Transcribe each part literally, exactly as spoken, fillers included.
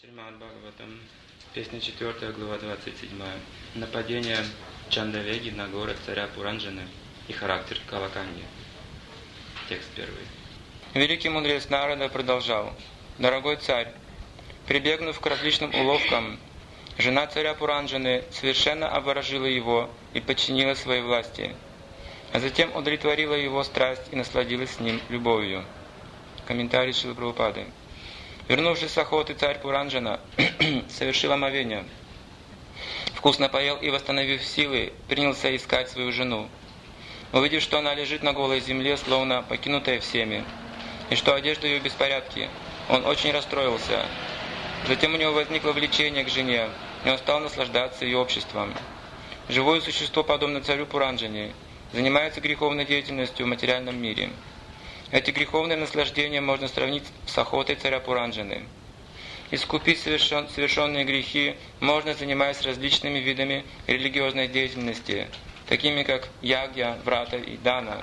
Шримад Бхагаватам, песня четвертая, глава двадцать седьмая. Нападение Чандавеги на город царя Пуранджаны и характер Калаканьи. Текст первый. Великий мудрец Нарада продолжал: «Дорогой царь, прибегнув к различным уловкам, жена царя Пуранджаны совершенно обворожила его и подчинила своей власти, а затем удовлетворила его страсть и насладилась с ним любовью». Комментарий Шрилы Прабхупады. Вернувшись с охоты, царь Пуранджана совершил омовение, вкусно поел и, восстановив силы, принялся искать свою жену. Увидев, что она лежит на голой земле, словно покинутая всеми, и что одежда ее в беспорядке, он очень расстроился. Затем у него возникло влечение к жене, и он стал наслаждаться ее обществом. Живое существо, подобно царю Пуранджане, занимается греховной деятельностью в материальном мире. Эти греховные наслаждения можно сравнить с охотой царя Пуранджаны. Искупить совершен, совершенные грехи можно, занимаясь различными видами религиозной деятельности, такими как ягья, врата и дана,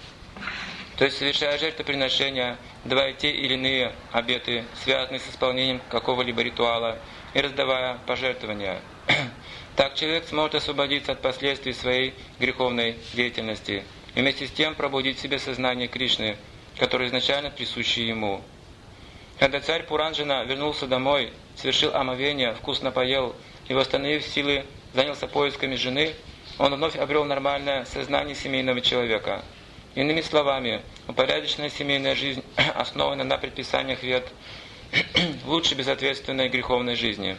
то есть совершая жертвоприношения, давая те или иные обеты, связанные с исполнением какого-либо ритуала, и раздавая пожертвования. Так человек сможет освободиться от последствий своей греховной деятельности и вместе с тем пробудить в себе сознание Кришны, которое изначально присуще ему. Когда царь Пуранджана вернулся домой, совершил омовение, вкусно поел и, восстановив силы, занялся поисками жены, он вновь обрел нормальное сознание семейного человека. Иными словами, упорядоченная семейная жизнь основана на предписаниях Вед, лучше безответственной греховной жизни.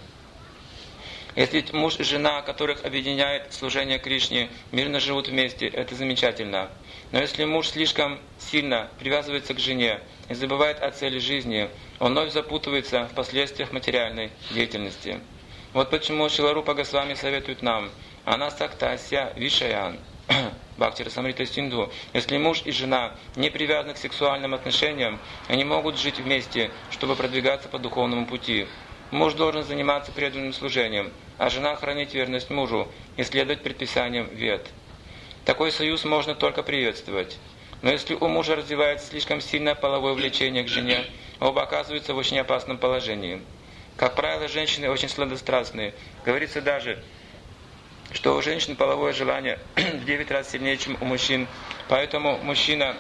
Если муж и жена, которых объединяет служение Кришне, мирно живут вместе, это замечательно. Но если муж слишком сильно привязывается к жене и забывает о цели жизни, он вновь запутывается в последствиях материальной деятельности. Вот почему Шрила Рупа Госвами советует нам: «Анасактася вишаян». Бхакти Расамрита Синдху. Если муж и жена не привязаны к сексуальным отношениям, они могут жить вместе, чтобы продвигаться по духовному пути. Муж должен заниматься преданным служением, а жена хранить верность мужу и следовать предписаниям Вед. Такой союз можно только приветствовать. Но если у мужа развивается слишком сильное половое влечение к жене, оба оказываются в очень опасном положении. Как правило, женщины очень сладострастные. Говорится даже, что у женщин половое желание в девять раз сильнее, чем у мужчин. Поэтому мужчина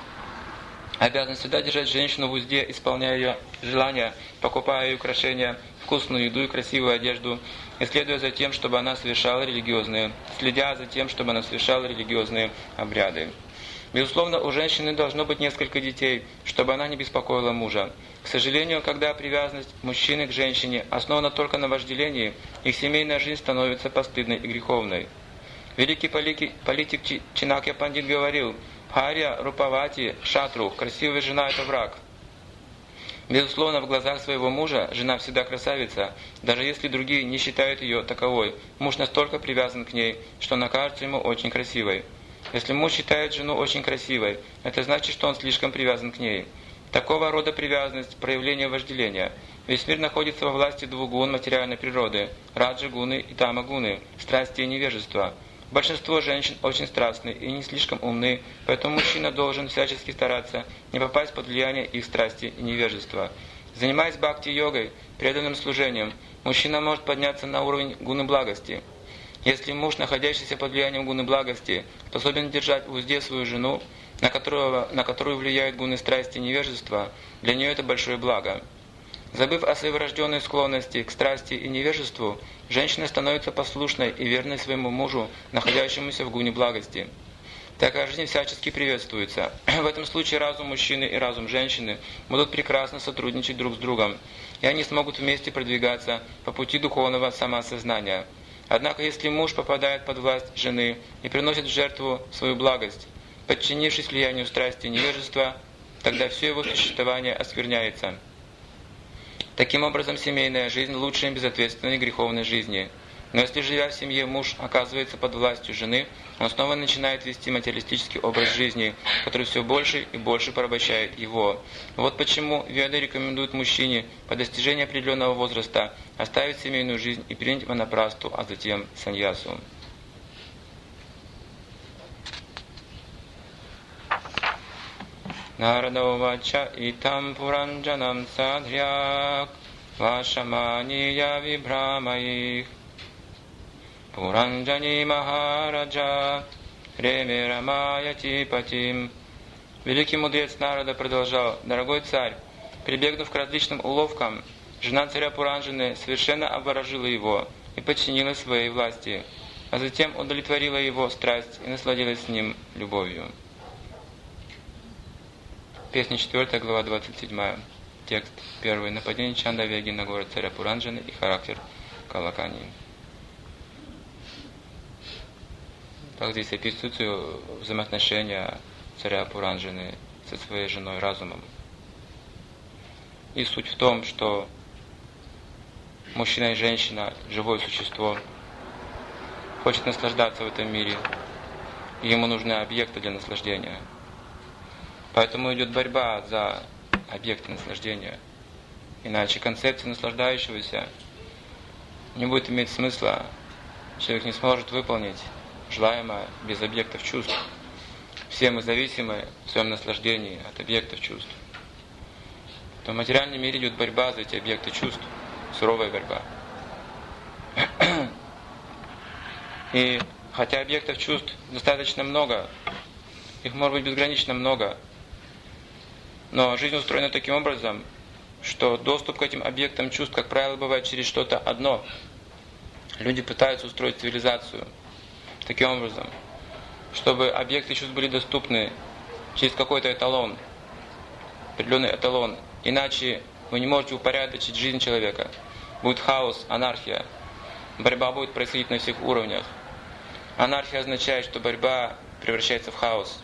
обязан всегда держать женщину в узде, исполняя ее желания, покупая ей украшения, вкусную еду и красивую одежду, и следуя за тем, чтобы она совершала религиозные, следя за тем, чтобы она совершала религиозные обряды. Безусловно, у женщины должно быть несколько детей, чтобы она не беспокоила мужа. К сожалению, когда привязанность мужчины к женщине основана только на вожделении, их семейная жизнь становится постыдной и греховной. Великий политик Чинакья Пандит говорил: «Харья Рупавати Шатру, красивая жена – это враг». Безусловно, в глазах своего мужа жена всегда красавица, даже если другие не считают ее таковой. Муж настолько привязан к ней, что она кажется ему очень красивой. Если муж считает жену очень красивой, это значит, что он слишком привязан к ней. Такого рода привязанность – проявление вожделения. Весь мир находится во власти двух гун материальной природы – раджа-гуны и тама-гуны, страсти и невежества. Большинство женщин очень страстны и не слишком умны, поэтому мужчина должен всячески стараться не попасть под влияние их страсти и невежества. Занимаясь бхакти-йогой, преданным служением, мужчина может подняться на уровень гуны благости. Если муж, находящийся под влиянием гуны благости, способен держать в узде свою жену, на которую, на которую влияют гуны страсти и невежества, для нее это большое благо. Забыв о своей врожденной склонности к страсти и невежеству, женщина становится послушной и верной своему мужу, находящемуся в гуне благости. Такая жизнь всячески приветствуется. В этом случае разум мужчины и разум женщины будут прекрасно сотрудничать друг с другом, и они смогут вместе продвигаться по пути духовного самоосознания. Однако, если муж попадает под власть жены и приносит в жертву свою благость, подчинившись влиянию страсти и невежества, тогда все его существование оскверняется. Таким образом, семейная жизнь лучше безответственной греховной жизни. Но если, живя в семье, муж оказывается под властью жены, он снова начинает вести материалистический образ жизни, который все больше и больше порабощает его. Вот почему Веды рекомендуют мужчине по достижении определенного возраста оставить семейную жизнь и принять ванапрасту, а затем саньясу. Нарада увача итам пуранджанам садхрyak Вашамания вибрамаих Пуранджани Махараджа Ремирамая Патим. Великий мудрец Нарада продолжал: дорогой царь, прибегнув к различным уловкам, жена царя Пуранджаны совершенно обворожила его и подчинила своей власти, а затем удовлетворила его страсть и насладилась с ним любовью. Песня четвёртая, глава двадцать седьмая. Текст первый. Нападение Чандавеги на город царя Пуранджаны и характер Калакани. Так здесь описываются взаимоотношения царя Пуранджаны со своей женой разумом. И суть в том, что мужчина и женщина, живое существо, хочет наслаждаться в этом мире, и ему нужны объекты для наслаждения. Поэтому идет борьба за объекты наслаждения. Иначе концепция наслаждающегося не будет иметь смысла. Человек не сможет выполнить желаемое без объектов чувств. Все мы зависимы в своем наслаждении от объектов чувств. То в материальном мире идет борьба за эти объекты чувств, суровая борьба. И хотя объектов чувств достаточно много, их может быть безгранично много, но жизнь устроена таким образом, что доступ к этим объектам чувств, как правило, бывает через что-то одно. Люди пытаются устроить цивилизацию таким образом, чтобы объекты чувств были доступны через какой-то эталон, определенный эталон. Иначе вы не можете упорядочить жизнь человека. Будет хаос, анархия. Борьба будет происходить на всех уровнях. Анархия означает, что борьба превращается в хаос.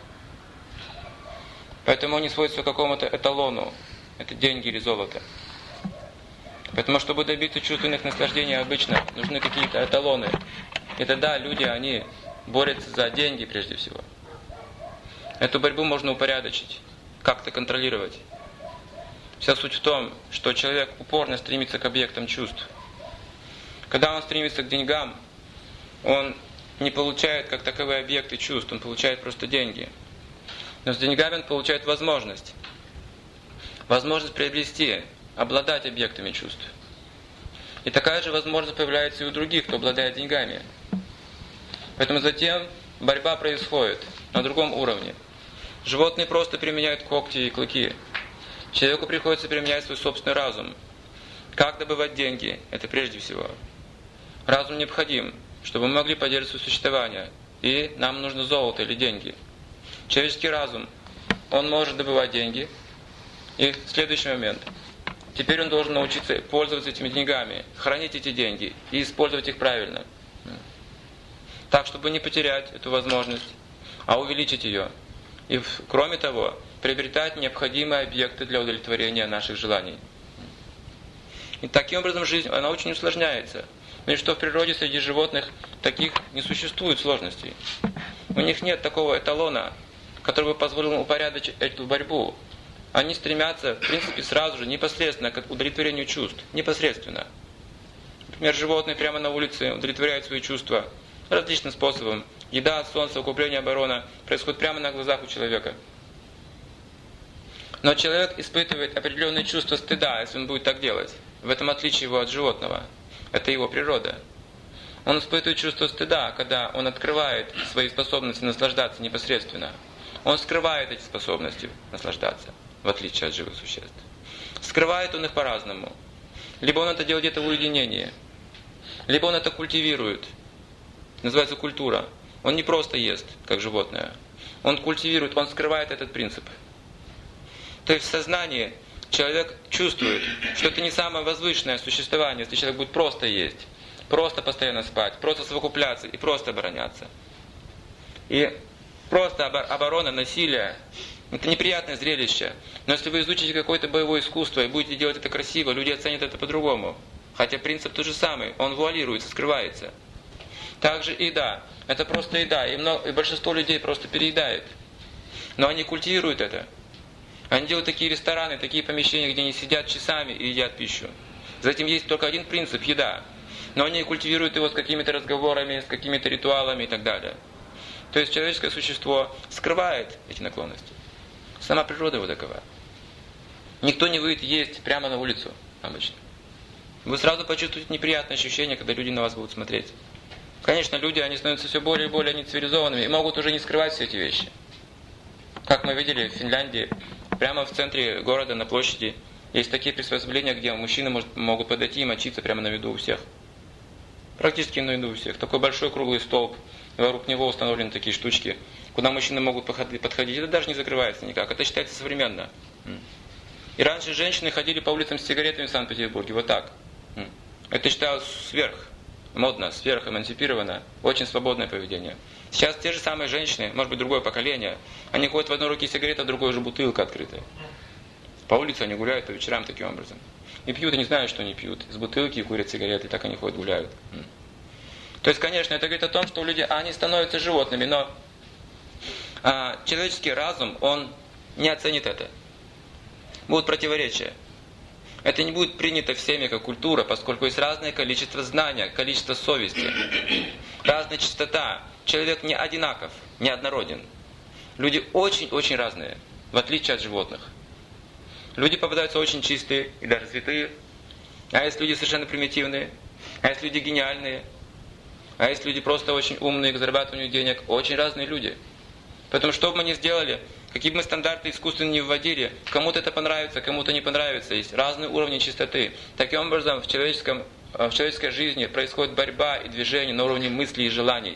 Поэтому они сводятся к какому-то эталону. Это деньги или золото. Поэтому, чтобы добиться чувственных наслаждений, обычно нужны какие-то эталоны. И тогда люди, они борются за деньги прежде всего. Эту борьбу можно упорядочить, как-то контролировать. Вся суть в том, что человек упорно стремится к объектам чувств. Когда он стремится к деньгам, он не получает как таковые объекты чувств, он получает просто деньги. Но с деньгами он получает возможность. Возможность приобрести, обладать объектами чувств. И такая же возможность появляется и у других, кто обладает деньгами. Поэтому затем борьба происходит на другом уровне. Животные просто применяют когти и клыки. Человеку приходится применять свой собственный разум. Как добывать деньги? Это прежде всего. Разум необходим, чтобы мы могли поддерживать свое существование. И нам нужно золото или деньги. Человеческий разум, он может добывать деньги. И следующий момент. Теперь он должен научиться пользоваться этими деньгами, хранить эти деньги и использовать их правильно. Так, чтобы не потерять эту возможность, а увеличить ее. И кроме того, приобретать необходимые объекты для удовлетворения наших желаний. И таким образом жизнь, она очень усложняется. Но и что в природе среди животных таких не существует сложностей. У них нет такого эталона, который бы позволил им упорядочить эту борьбу. Они стремятся, в принципе, сразу же, непосредственно к удовлетворению чувств. Непосредственно. Например, животные прямо на улице удовлетворяют свои чувства различным способом. Еда, солнце, укрепление, оборона происходит прямо на глазах у человека. Но человек испытывает определенные чувства стыда, если он будет так делать. В этом отличие его от животного. Это его природа. Он испытывает чувство стыда, когда он открывает свои способности наслаждаться непосредственно. Он скрывает эти способности наслаждаться, в отличие от живых существ. Скрывает он их по-разному. Либо он это делает где-то в уединении, либо он это культивирует. Называется культура. Он не просто ест, как животное. Он культивирует, он скрывает этот принцип. То есть в сознании человек чувствует, что это не самое возвышенное существование, если человек будет просто есть, просто постоянно спать, просто совокупляться и просто обороняться. И просто оборона, насилие – это неприятное зрелище. Но если вы изучите какое-то боевое искусство и будете делать это красиво, люди оценят это по-другому. Хотя принцип тот же самый, он вуалируется, скрывается. Также еда. Это просто еда, и, много, и большинство людей просто переедает. Но они культивируют это. Они делают такие рестораны, такие помещения, где они сидят часами и едят пищу. За этим есть только один принцип – еда. Но они культивируют его с какими-то разговорами, с какими-то ритуалами и так далее. То есть человеческое существо скрывает эти наклонности. Сама природа его такова. Никто не выйдет есть прямо на улицу обычно. Вы сразу почувствуете неприятное ощущение, когда люди на вас будут смотреть. Конечно, люди, они становятся все более и более нецивилизованными и могут уже не скрывать все эти вещи. Как мы видели в Финляндии, прямо в центре города, на площади, есть такие приспособления, где мужчины может, могут подойти и мочиться прямо на виду у всех. Практически на виду у всех. Такой большой круглый столб, и вокруг него установлены такие штучки, куда мужчины могут подходить. Это даже не закрывается никак. Это считается современно. И раньше женщины ходили по улицам с сигаретами в Санкт-Петербурге. Вот так. Это считалось сверх модно, сверх эмансипировано, очень свободное поведение. Сейчас те же самые женщины, может быть другое поколение, они ходят в одной руке сигарета, в другой же бутылка открытая. По улице они гуляют по вечерам таким образом. И пьют, и не знают, что они пьют. Из бутылки курят сигареты, так они ходят, гуляют. То есть, конечно, это говорит о том, что люди, они становятся животными, но а, человеческий разум, он не оценит это. Будут противоречия. Это не будет принято всеми как культура, поскольку есть разное количество знания, количество совести, разная чистота. Человек не одинаков, не однороден. Люди очень-очень разные, в отличие от животных. Люди попадаются очень чистые и даже святые, а есть люди совершенно примитивные, а есть люди гениальные, а есть люди просто очень умные к зарабатыванию денег. Очень разные люди. Поэтому что бы мы ни сделали, какие бы мы стандарты искусственно не вводили, кому-то это понравится, кому-то не понравится. Есть разные уровни чистоты. Таким образом, в, человеческом, в человеческой жизни происходит борьба и движение на уровне мыслей и желаний.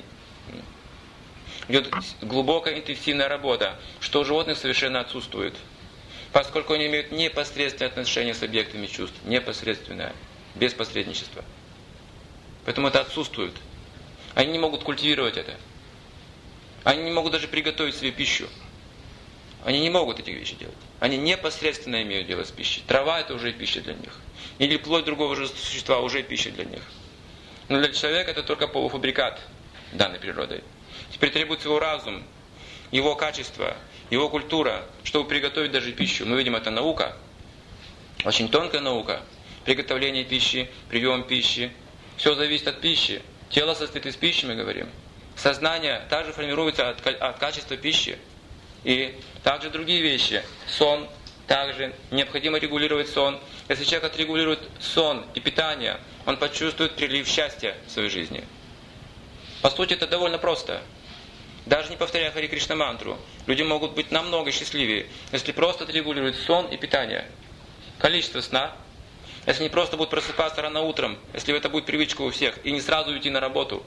Идет глубокая интенсивная работа, что у животных совершенно отсутствует. Поскольку они имеют непосредственное отношение с объектами чувств. Непосредственное, без посредничества. Поэтому это отсутствует. Они не могут культивировать это. Они не могут даже приготовить себе пищу. Они не могут эти вещи делать. Они непосредственно имеют дело с пищей. Трава это уже пища для них. Или плоть другого же существа уже пища для них. Но для человека это только полуфабрикат данной природой. Теперь требуется его разум, его качество, его культура, чтобы приготовить даже пищу. Мы видим, это наука. Очень тонкая наука. Приготовление пищи, прием пищи. Все зависит от пищи. Тело состоит из пищи, мы говорим. Сознание также формируется от, от качества пищи. И также другие вещи. Сон. Также необходимо регулировать сон. Если человек отрегулирует сон и питание, он почувствует прилив счастья в своей жизни. По сути, это довольно просто. Даже не повторяя Хари Кришна мантру, люди могут быть намного счастливее, если просто отрегулируют сон и питание. Количество сна. Если не просто будут просыпаться рано утром, если это будет привычка у всех, и не сразу уйти на работу,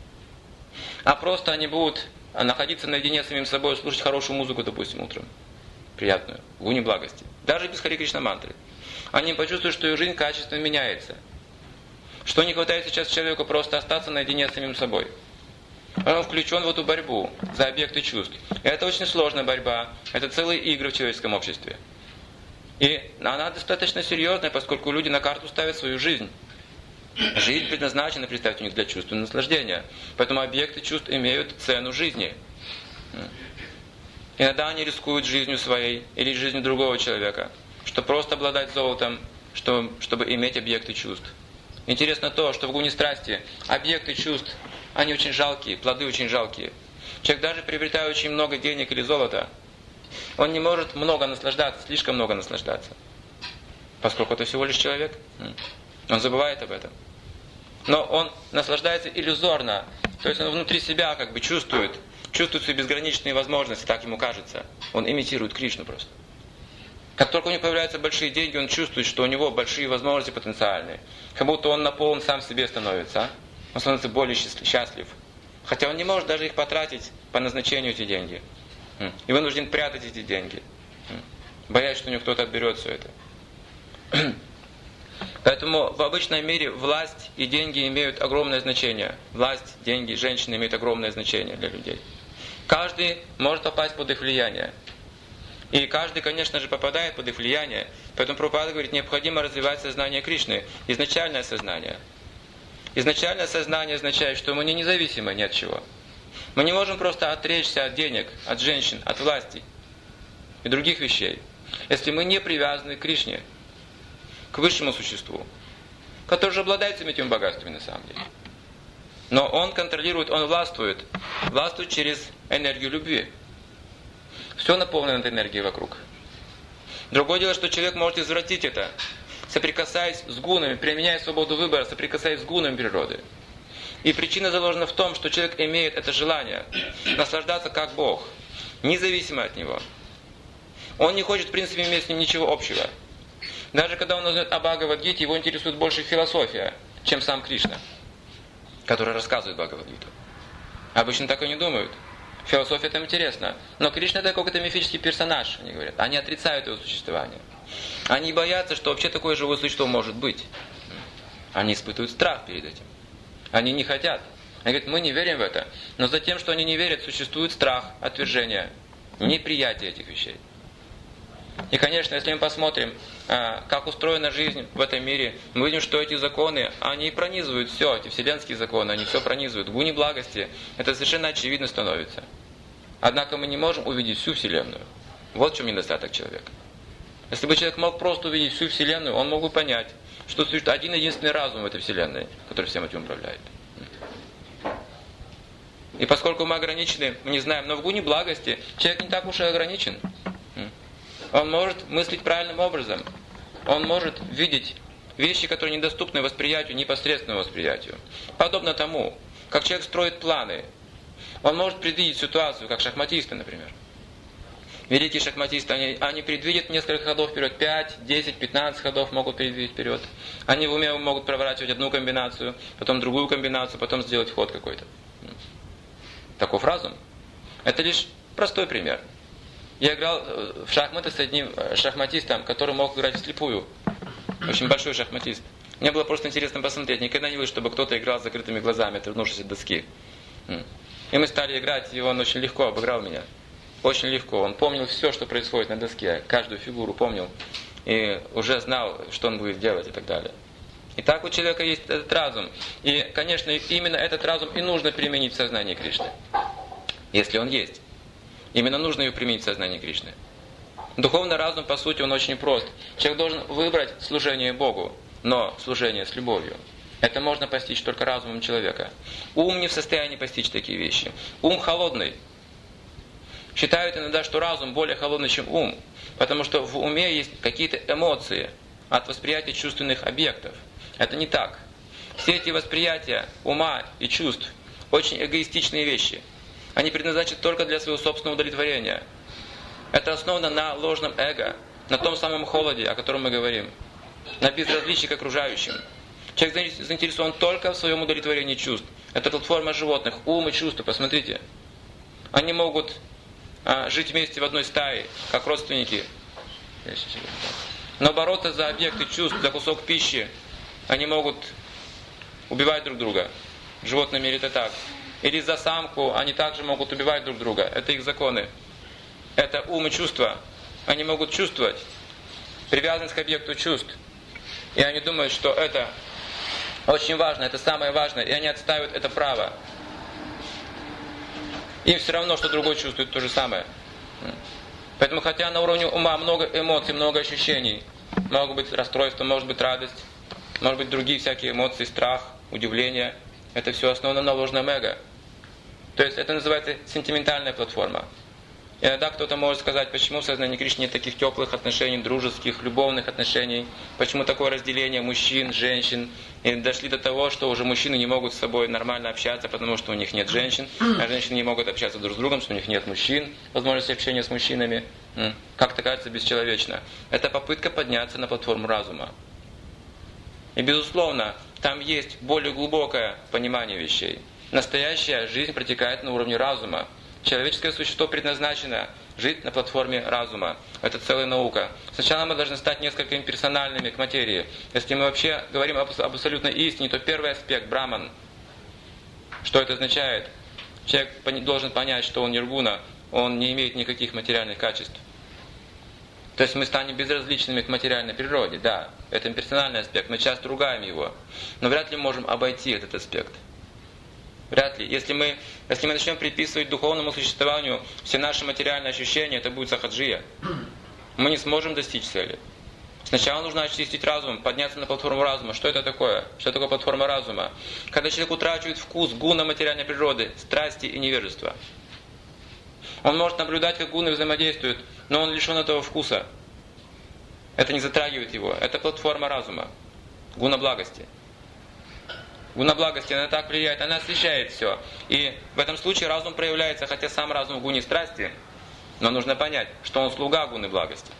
а просто они будут находиться наедине с самим собой, слушать хорошую музыку, допустим, утром, приятную, в гуне благости, даже без Хари Кришна мантры. Они почувствуют, что их жизнь качественно меняется. Что не хватает сейчас человеку просто остаться наедине с самим собой. Он включен в эту борьбу за объекты чувств. И это очень сложная борьба, это целые игры в человеческом обществе. И она достаточно серьезная, поскольку люди на карту ставят свою жизнь. Жизнь предназначена, представьте, у них для чувственного наслаждения. Поэтому объекты чувств имеют цену жизни. Иногда они рискуют жизнью своей или жизнью другого человека, чтобы просто обладать золотом, чтобы, чтобы иметь объекты чувств. Интересно то, что в гуне страсти объекты чувств, они очень жалкие, плоды очень жалкие. Человек даже приобретая очень много денег или золота, он не может много наслаждаться, слишком много наслаждаться. Поскольку это всего лишь человек. Он забывает об этом. Но он наслаждается иллюзорно. То есть он внутри себя как бы чувствует, чувствует свои безграничные возможности, так ему кажется. Он имитирует Кришну просто. Как только у него появляются большие деньги, он чувствует, что у него большие возможности потенциальные. Как будто он наполнен сам себе становится. Он становится более счастлив. Хотя он не может даже их потратить по назначению, эти деньги. И вынужден прятать эти деньги. Боясь, что у него кто-то отберет все это. Поэтому в обычном мире власть и деньги имеют огромное значение. Власть, деньги, женщины имеют огромное значение для людей. Каждый может попасть под их влияние. И каждый, конечно же, попадает под их влияние. Поэтому Прабхупада говорит, необходимо развивать сознание Кришны. Изначальное сознание. Изначальное сознание означает, что мы не независимы ни от чего. Мы не можем просто отречься от денег, от женщин, от власти и других вещей, если мы не привязаны к Кришне, к высшему существу, который же обладает всеми этими богатствами на самом деле. Но он контролирует, он властвует, властвует через энергию любви. Все наполнено этой энергией вокруг. Другое дело, что человек может извратить это. соприкасаясь с гунами, применяя свободу выбора, соприкасаясь с гунами природы. И причина заложена в том, что человек имеет это желание наслаждаться как Бог, независимо от него. Он не хочет, в принципе, иметь с ним ничего общего. Даже когда он узнает о Бхагавад-гите, его интересует больше философия, чем сам Кришна, который рассказывает Бхагавад-гиту. Обычно так и не думают. Философия там интересна. Но Кришна это какой-то мифический персонаж, они говорят. Они отрицают его существование. Они боятся, что вообще такое живое существо может быть. Они испытывают страх перед этим. Они не хотят. Они говорят, мы не верим в это. Но за тем, что они не верят, существует страх, отвержение, неприятие этих вещей. И, конечно, если мы посмотрим, как устроена жизнь в этом мире, мы видим, что эти законы, они пронизывают все, эти вселенские законы, они все пронизывают. Гуни благости, это совершенно очевидно становится. Однако мы не можем увидеть всю Вселенную. Вот в чем недостаток человека. Если бы человек мог просто увидеть всю Вселенную, он мог бы понять, что существует один единственный разум в этой Вселенной, который всем этим управляет. И поскольку мы ограничены, мы не знаем, но в гуне благости человек не так уж и ограничен. Он может мыслить правильным образом. Он может видеть вещи, которые недоступны восприятию, непосредственному восприятию. Подобно тому, как человек строит планы. Он может предвидеть ситуацию, как шахматисты, например. Великие шахматисты, они, они предвидят несколько ходов вперед, пять, десять, пятнадцать ходов могут предвидеть вперед. Они в уме могут проворачивать одну комбинацию, потом другую комбинацию, потом сделать ход какой-то. Таков разум. Это лишь простой пример. Я играл в шахматы с одним шахматистом, который мог играть вслепую. Очень большой шахматист. Мне было просто интересно посмотреть. Никогда не видел, чтобы кто-то играл с закрытыми глазами, отвернувшись от доски. И мы стали играть, и он очень легко обыграл меня. Очень легко. Он помнил все, что происходит на доске. Каждую фигуру помнил. И уже знал, что он будет делать и так далее. И так у человека есть этот разум. И, конечно, именно этот разум и нужно применить в сознании Кришны. Если он есть. Именно нужно ее применить в сознании Кришны. Духовный разум, по сути, он очень прост. Человек должен выбрать служение Богу, но служение с любовью. Это можно постичь только разумом человека. Ум не в состоянии постичь такие вещи. Ум холодный. Считают иногда, что разум более холодный, чем ум, потому что в уме есть какие-то эмоции от восприятия чувственных объектов. Это не так. Все эти восприятия ума и чувств очень эгоистичные вещи. Они предназначены только для своего собственного удовлетворения. Это основано на ложном эго, на том самом холоде, о котором мы говорим, на безразличии к окружающим. Человек заинтересован только в своем удовлетворении чувств. Это платформа животных, ум и чувства, посмотрите. Они могут а, жить вместе в одной стае, как родственники. Но бороться за объекты чувств, за кусок пищи, они могут убивать друг друга. В животном мире это так. Или за самку они также могут убивать друг друга. Это их законы. Это ум и чувства. Они могут чувствовать привязанность к объекту чувств. И они думают, что это очень важно, это самое важное. И они отстаивают это право. Им все равно, что другой чувствует то же самое. Поэтому, хотя на уровне ума много эмоций, много ощущений, может быть расстройство, может быть радость, может быть другие всякие эмоции, страх, удивление, это все основано на ложном эго. То есть это называется сентиментальная платформа. Иногда кто-то может сказать, почему в сознании Кришны нет таких теплых отношений, дружеских, любовных отношений, почему такое разделение мужчин, женщин, и дошли до того, что уже мужчины не могут с собой нормально общаться, потому что у них нет женщин, а женщины не могут общаться друг с другом, что у них нет мужчин, возможности общения с мужчинами. Как-то кажется бесчеловечно. Это попытка подняться на платформу разума. И безусловно, там есть более глубокое понимание вещей. Настоящая жизнь протекает на уровне разума. Человеческое существо предназначено жить на платформе разума. Это целая наука. Сначала мы должны стать несколько имперсональными к материи. Если мы вообще говорим об абсолютной истине, то первый аспект – браман. Что это означает? Человек должен понять, что он ниргуна, он не имеет никаких материальных качеств. То есть мы станем безразличными к материальной природе. Да, это имперсональный аспект, мы часто ругаем его. Но вряд ли можем обойти этот аспект. Вряд ли. Если мы, если мы начнем приписывать духовному существованию все наши материальные ощущения, это будет сахаджия. Мы не сможем достичь цели. Сначала нужно очистить разум, подняться на платформу разума. Что это такое? Что такое платформа разума? Когда человек утрачивает вкус гуна материальной природы, страсти и невежества. Он может наблюдать, как гуны взаимодействуют, но он лишен этого вкуса. Это не затрагивает его. Это платформа разума. Гуна благости. Гуна благости, она так влияет, она освещает все. И в этом случае разум проявляется, хотя сам разум в гуне страсти, но нужно понять, что он слуга гуны благости.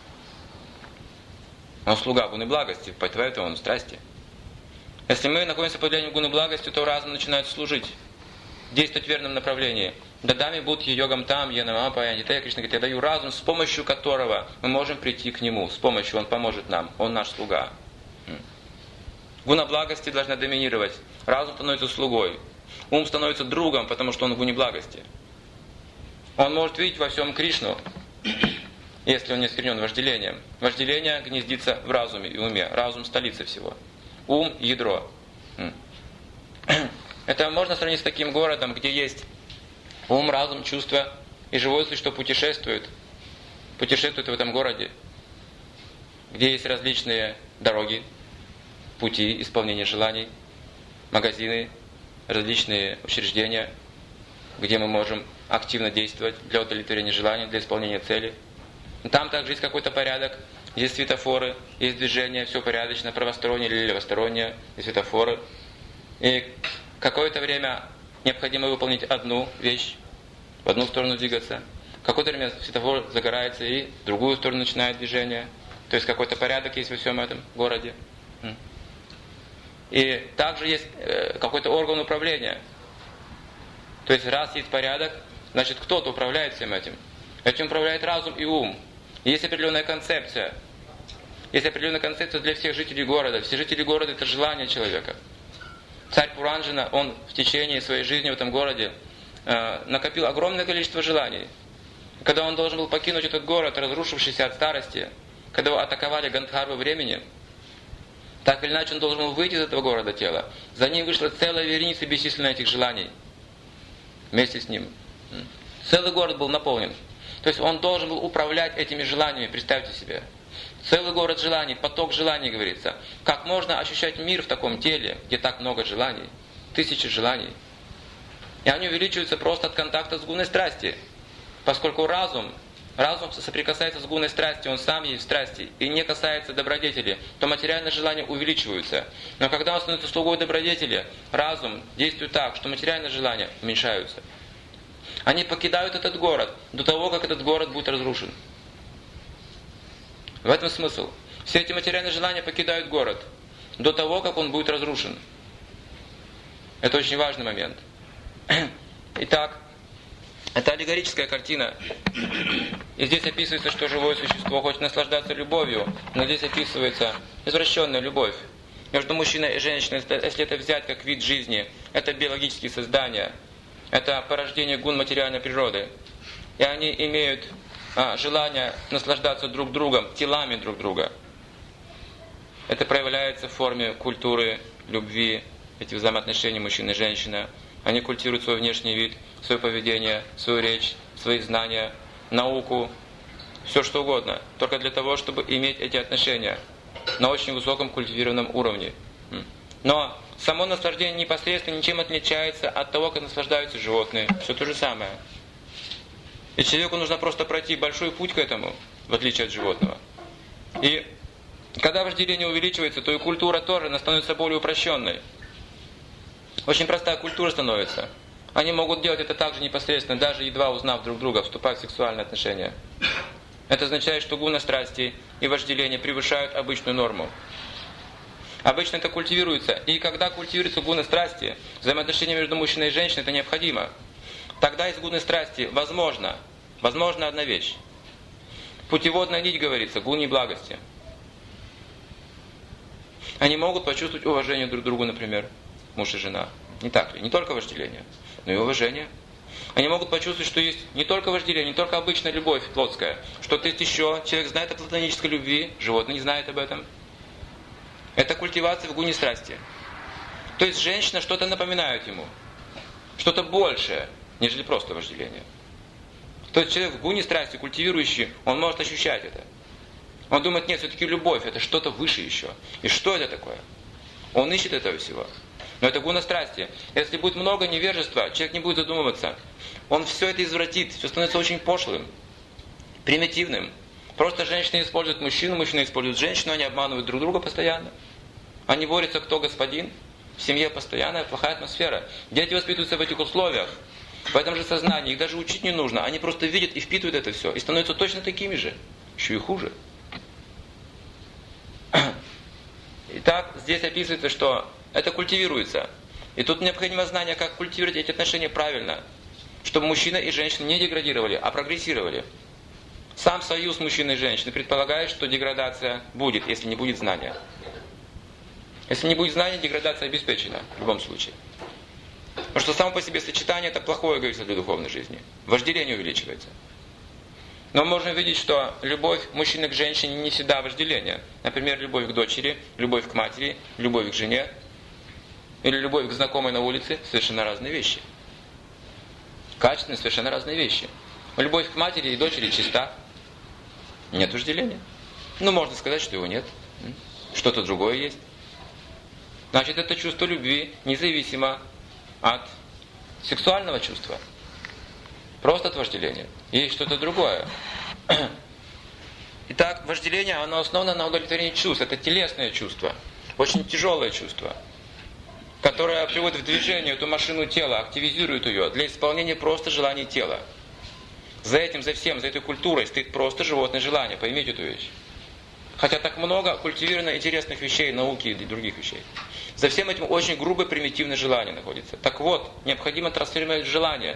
Он слуга гуны благости, поэтому он в страсти. Если мы находимся под влиянием гуны благости, то разум начинает служить, действовать в верном направлении. Дадами будхи йогам там, янама паяни. Кришна говорит, я даю разум, с помощью которого мы можем прийти к нему. С помощью он поможет нам. Он наш слуга. Гуна благости должна доминировать. Разум становится слугой. Ум становится другом, потому что он в гуне благости. Он может видеть во всем Кришну, если он не осквернен вожделением. Вожделение гнездится в разуме и уме. Разум – столица всего. Ум – ядро. Это можно сравнить с таким городом, где есть ум, разум, чувства и живое существо путешествует. Путешествует в этом городе, где есть различные дороги, пути исполнения желаний, магазины, различные учреждения, где мы можем активно действовать для удовлетворения желаний, для исполнения цели. Там также есть какой-то порядок, есть светофоры, есть движение, все порядочно, правостороннее или левостороннее, есть светофоры. И какое-то время необходимо выполнить одну вещь, в одну сторону двигаться. Какое-то время светофор загорается и в другую сторону начинает движение. То есть какой-то порядок есть во всем этом городе. И также есть какой-то орган управления. То есть раз есть порядок, значит кто-то управляет всем этим. Этим управляет разум и ум. И есть определенная концепция. Есть определенная концепция для всех жителей города. Все жители города – это желание человека. Царь Пуранджана, он в течение своей жизни в этом городе э, накопил огромное количество желаний. Когда он должен был покинуть этот город, разрушившийся от старости, когда его атаковали Гандхарвы времени, так или иначе он должен был выйти из этого города тела. За ним вышла целая вереница бесчисленных этих желаний. Вместе с ним. Целый город был наполнен. То есть он должен был управлять этими желаниями, представьте себе. Целый город желаний, поток желаний, говорится. Как можно ощущать мир в таком теле, где так много желаний? Тысячи желаний. И они увеличиваются просто от контакта с гуной страсти. Поскольку разум, разум соприкасается с гуной страсти, он сам есть в страсти, и не касается добродетели, то материальные желания увеличиваются. Но когда он становится слугой добродетели, разум действует так, что материальные желания уменьшаются. Они покидают этот город до того, как этот город будет разрушен. В этом смысл. Все эти материальные желания покидают город до того, как он будет разрушен. Это очень важный момент. Итак, это аллегорическая картина. И здесь описывается, что живое существо хочет наслаждаться любовью, но здесь описывается извращенная любовь между мужчиной и женщиной. Если это взять как вид жизни, это биологические создания. Это порождение гун материальной природы. И они имеют а, желание наслаждаться друг другом, телами друг друга. Это проявляется в форме культуры, любви, этих взаимоотношений мужчины и женщины. Они культивируют свой внешний вид, свое поведение, свою речь, свои знания, науку, все что угодно. Только для того, чтобы иметь эти отношения на очень высоком культивированном уровне. Но само наслаждение непосредственно ничем отличается от того, как наслаждаются животные. Все то же самое. И человеку нужно просто пройти большой путь к этому, в отличие от животного. И когда вожделение увеличивается, то и культура тоже она становится более упрощенной. Очень простая культура становится. Они могут делать это также непосредственно, даже едва узнав друг друга, вступать в сексуальные отношения. Это означает, что гуна страсти и вожделение превышают обычную норму. Обычно это культивируется. И когда культивируется гуна страсти, взаимоотношения между мужчиной и женщиной, это необходимо. Тогда из гуны страсти возможно, возможно одна вещь. Путеводная нить, говорится, гуни благости. Они могут почувствовать уважение друг к другу, например, муж и жена. Не так ли? Не только вожделение, но и уважение. Они могут почувствовать, что есть не только вожделение, не только обычная любовь плотская, что-то есть еще. Человек знает о платонической любви, животное не знает об этом. Это культивация в гуне страсти. То есть женщина что-то напоминает ему. Что-то большее, нежели просто вожделение. То есть человек в гуне страсти, культивирующий, он может ощущать это. Он думает, нет, все-таки любовь, это что-то выше еще. И что это такое? Он ищет этого всего. Но это гуна страсти. Если будет много невежества, человек не будет задумываться. Он все это извратит, все становится очень пошлым, примитивным. Просто женщины используют мужчину, мужчины используют женщину, они обманывают друг друга постоянно. Они борются, кто господин. В семье постоянная плохая атмосфера. Дети воспитываются в этих условиях, в этом же сознании. Их даже учить не нужно. Они просто видят и впитывают это все. И становятся точно такими же. Еще и хуже. Итак, здесь описывается, что это культивируется. И тут необходимо знание, как культивировать эти отношения правильно. Чтобы мужчина и женщина не деградировали, а прогрессировали. Сам союз мужчины и женщины предполагает, что деградация будет, если не будет знания. Если не будет знания, деградация обеспечена в любом случае. Потому что само по себе сочетание это плохое, говорится, для духовной жизни. Вожделение увеличивается. Но можно видеть, что любовь мужчины к женщине не всегда вожделение. Например, любовь к дочери, любовь к матери, любовь к жене или любовь к знакомой на улице – совершенно разные вещи. Качественные, совершенно разные вещи. Любовь к матери и дочери чиста. Нет вожделения. Ну, можно сказать, что его нет. Что-то другое есть. Значит, это чувство любви независимо от сексуального чувства. Просто от вожделения. Есть что-то другое. Итак, вожделение, оно основано на удовлетворении чувств. Это телесное чувство. Очень тяжелое чувство. Которое приводит в движение эту машину тела, активизирует ее для исполнения просто желаний тела. За этим, за всем, за этой культурой стоит просто животное желание. Поймите эту вещь. Хотя так много культивировано интересных вещей, науки и других вещей. За всем этим очень грубое примитивное желание находится. Так вот, необходимо трансформировать желание.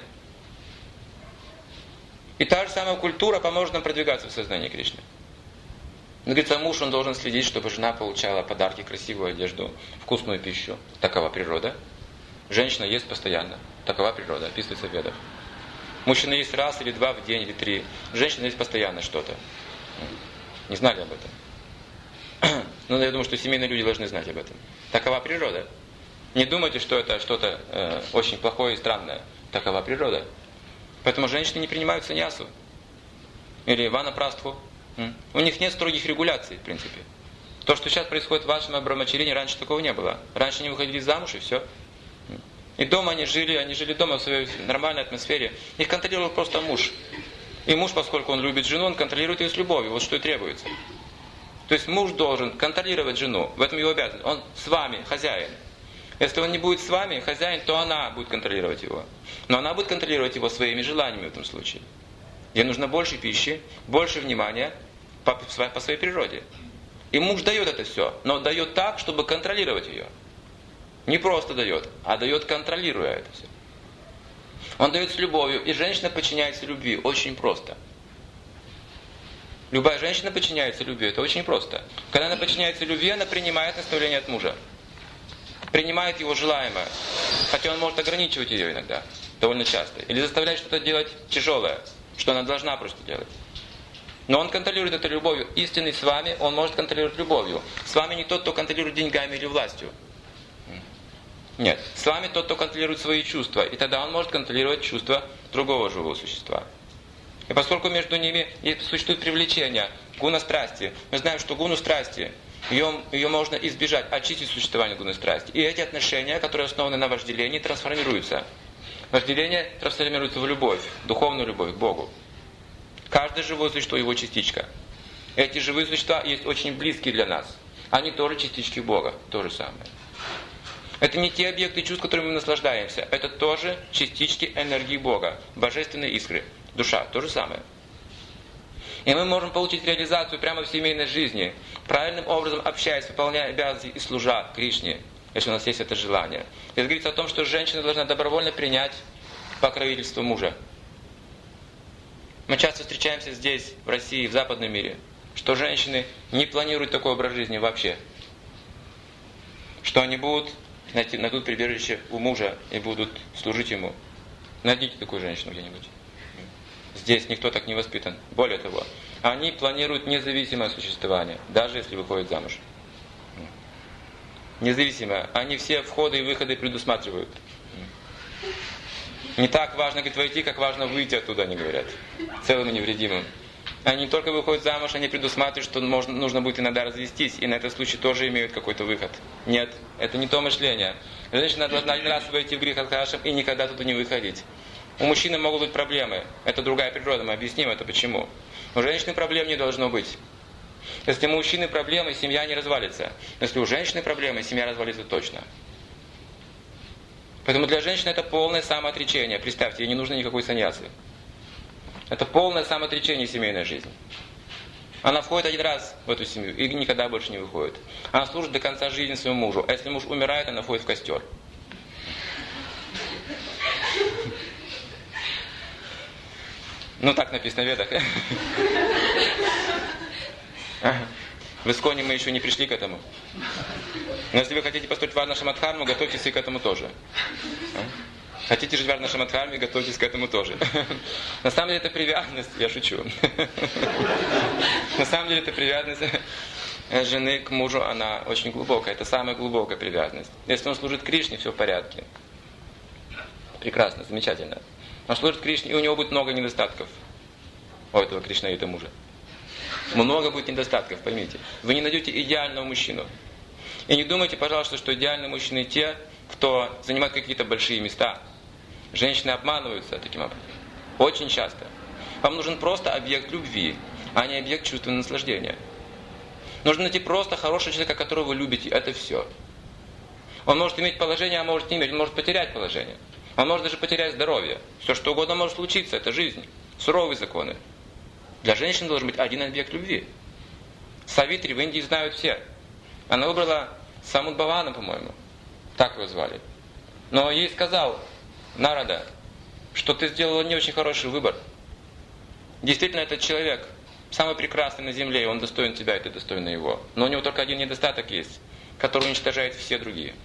И та же самая культура поможет нам продвигаться в сознании Кришны. Но, говорится, муж, он должен следить, чтобы жена получала подарки, красивую одежду, вкусную пищу. Такова природа. Женщина ест постоянно. Такова природа, описывается в Ведах. Мужчина ест раз или два в день, или три. Женщина ест постоянно что-то. Не знали об этом? Но я думаю, что семейные люди должны знать об этом. Такова природа. Не думайте, что это что-то э, очень плохое и странное. Такова природа. Поэтому женщины не принимают саньясу. Или ванапрастху. У них нет строгих регуляций, в принципе. То, что сейчас происходит в вашем Брахмачарье, раньше такого не было. Раньше они выходили замуж и все. И дома они жили, они жили дома в своей нормальной атмосфере. Их контролировал просто муж. И муж, поскольку он любит жену, он контролирует ее с любовью. Вот что и требуется. То есть муж должен контролировать жену. В этом его обязанность. Он с вами, хозяин. Если он не будет с вами, хозяин, то она будет контролировать его. Но она будет контролировать его своими желаниями в этом случае. Ей нужно больше пищи, больше внимания по, по своей природе. И муж дает это все, но дает так, чтобы контролировать ее. Не просто дает, а дает, контролируя это все. Он дает с любовью, и женщина подчиняется любви. Очень просто. Любая женщина подчиняется любви. Это очень просто. Когда она подчиняется любви, она принимает наставление от мужа. Принимает его желаемое. Хотя он может ограничивать ее иногда. Довольно часто. Или заставлять что-то делать тяжелое. Что она должна просто делать. Но он контролирует это любовью. Истинный с вами, он может контролировать любовью. С вами не тот, кто контролирует деньгами или властью. Нет. С вами тот, кто контролирует свои чувства. И тогда он может контролировать чувства другого живого существа. И поскольку между ними существует привлечение, гуна страсти, мы знаем, что гуну страсти, ее, ее можно избежать, очистить существование гуны страсти. И эти отношения, которые основаны на вожделении, трансформируются. Вожделение трансформируется в любовь, духовную любовь к Богу. Каждое живое существо его частичка. Эти живые существа есть очень близкие для нас. Они тоже частички Бога, то же самое. Это не те объекты чувств, которыми мы наслаждаемся. Это тоже частички энергии Бога, божественные искры. Душа, то же самое. И мы можем получить реализацию прямо в семейной жизни, правильным образом общаясь, выполняя обязанности и служа Кришне, если у нас есть это желание. Здесь говорится о том, что женщина должна добровольно принять покровительство мужа. Мы часто встречаемся здесь, в России, в западном мире, что женщины не планируют такой образ жизни вообще. Что они будут найти, найдут прибежище у мужа и будут служить ему. Найдите такую женщину где-нибудь. Здесь никто так не воспитан. Более того, они планируют независимое существование, даже если выходят замуж. Независимое. Они все входы и выходы предусматривают. Не так важно, говорит, войти, как важно выйти оттуда, они говорят. Целым и невредимым. Они не только выходят замуж, они предусматривают, что можно, нужно будет иногда развестись, и на этот случай тоже имеют какой-то выход. Нет, это не то мышление. Женщина должна один раз войти в грех Адхарашам и никогда туда не выходить. У мужчины могут быть проблемы. Это другая природа, мы объясним это почему. У женщины проблем не должно быть. Если у мужчины проблемы, семья не развалится. Если у женщины проблемы, семья развалится точно. Поэтому для женщины это полное самоотречение. Представьте, ей не нужно никакой саньясы. Это полное самоотречение семейной жизни. Она входит один раз в эту семью и никогда больше не выходит. Она служит до конца жизни своему мужу. А если муж умирает, она входит в костер. Ну так написано в Ведах. В Исконе мы еще не пришли к этому. Но если вы хотите построить Варна-Шамадхарму, готовьтесь и к этому тоже. Хотите жить в Варна-Шамадхарме, готовьтесь к этому тоже. На самом деле это привязанность, я шучу. На самом деле это привязанность жены к мужу, она очень глубокая. Это самая глубокая привязанность. Если он служит Кришне, все в порядке. Прекрасно, замечательно. Он служит Кришне, и у него будет много недостатков. У этого Кришнаита мужа. Много будет недостатков, поймите. Вы не найдете идеального мужчину. И не думайте, пожалуйста, что идеальные мужчины те, кто занимает какие-то большие места. Женщины обманываются таким образом. Очень часто. Вам нужен просто объект любви, а не объект чувственного наслаждения. Нужно найти просто хорошего человека, которого вы любите. Это все. Он может иметь положение, а может не иметь. Он может потерять положение. Он может даже потерять здоровье. Все что угодно может случиться. Это жизнь. Суровые законы. Для женщины должен быть один объект любви. Савитри в Индии знают все. Она выбрала Самудбхавана, по-моему. Так его звали. Но ей сказал Нарада, что ты сделала не очень хороший выбор. Действительно, этот человек самый прекрасный на земле, и он достоин тебя, и ты достойна его. Но у него только один недостаток есть, который уничтожает все другие.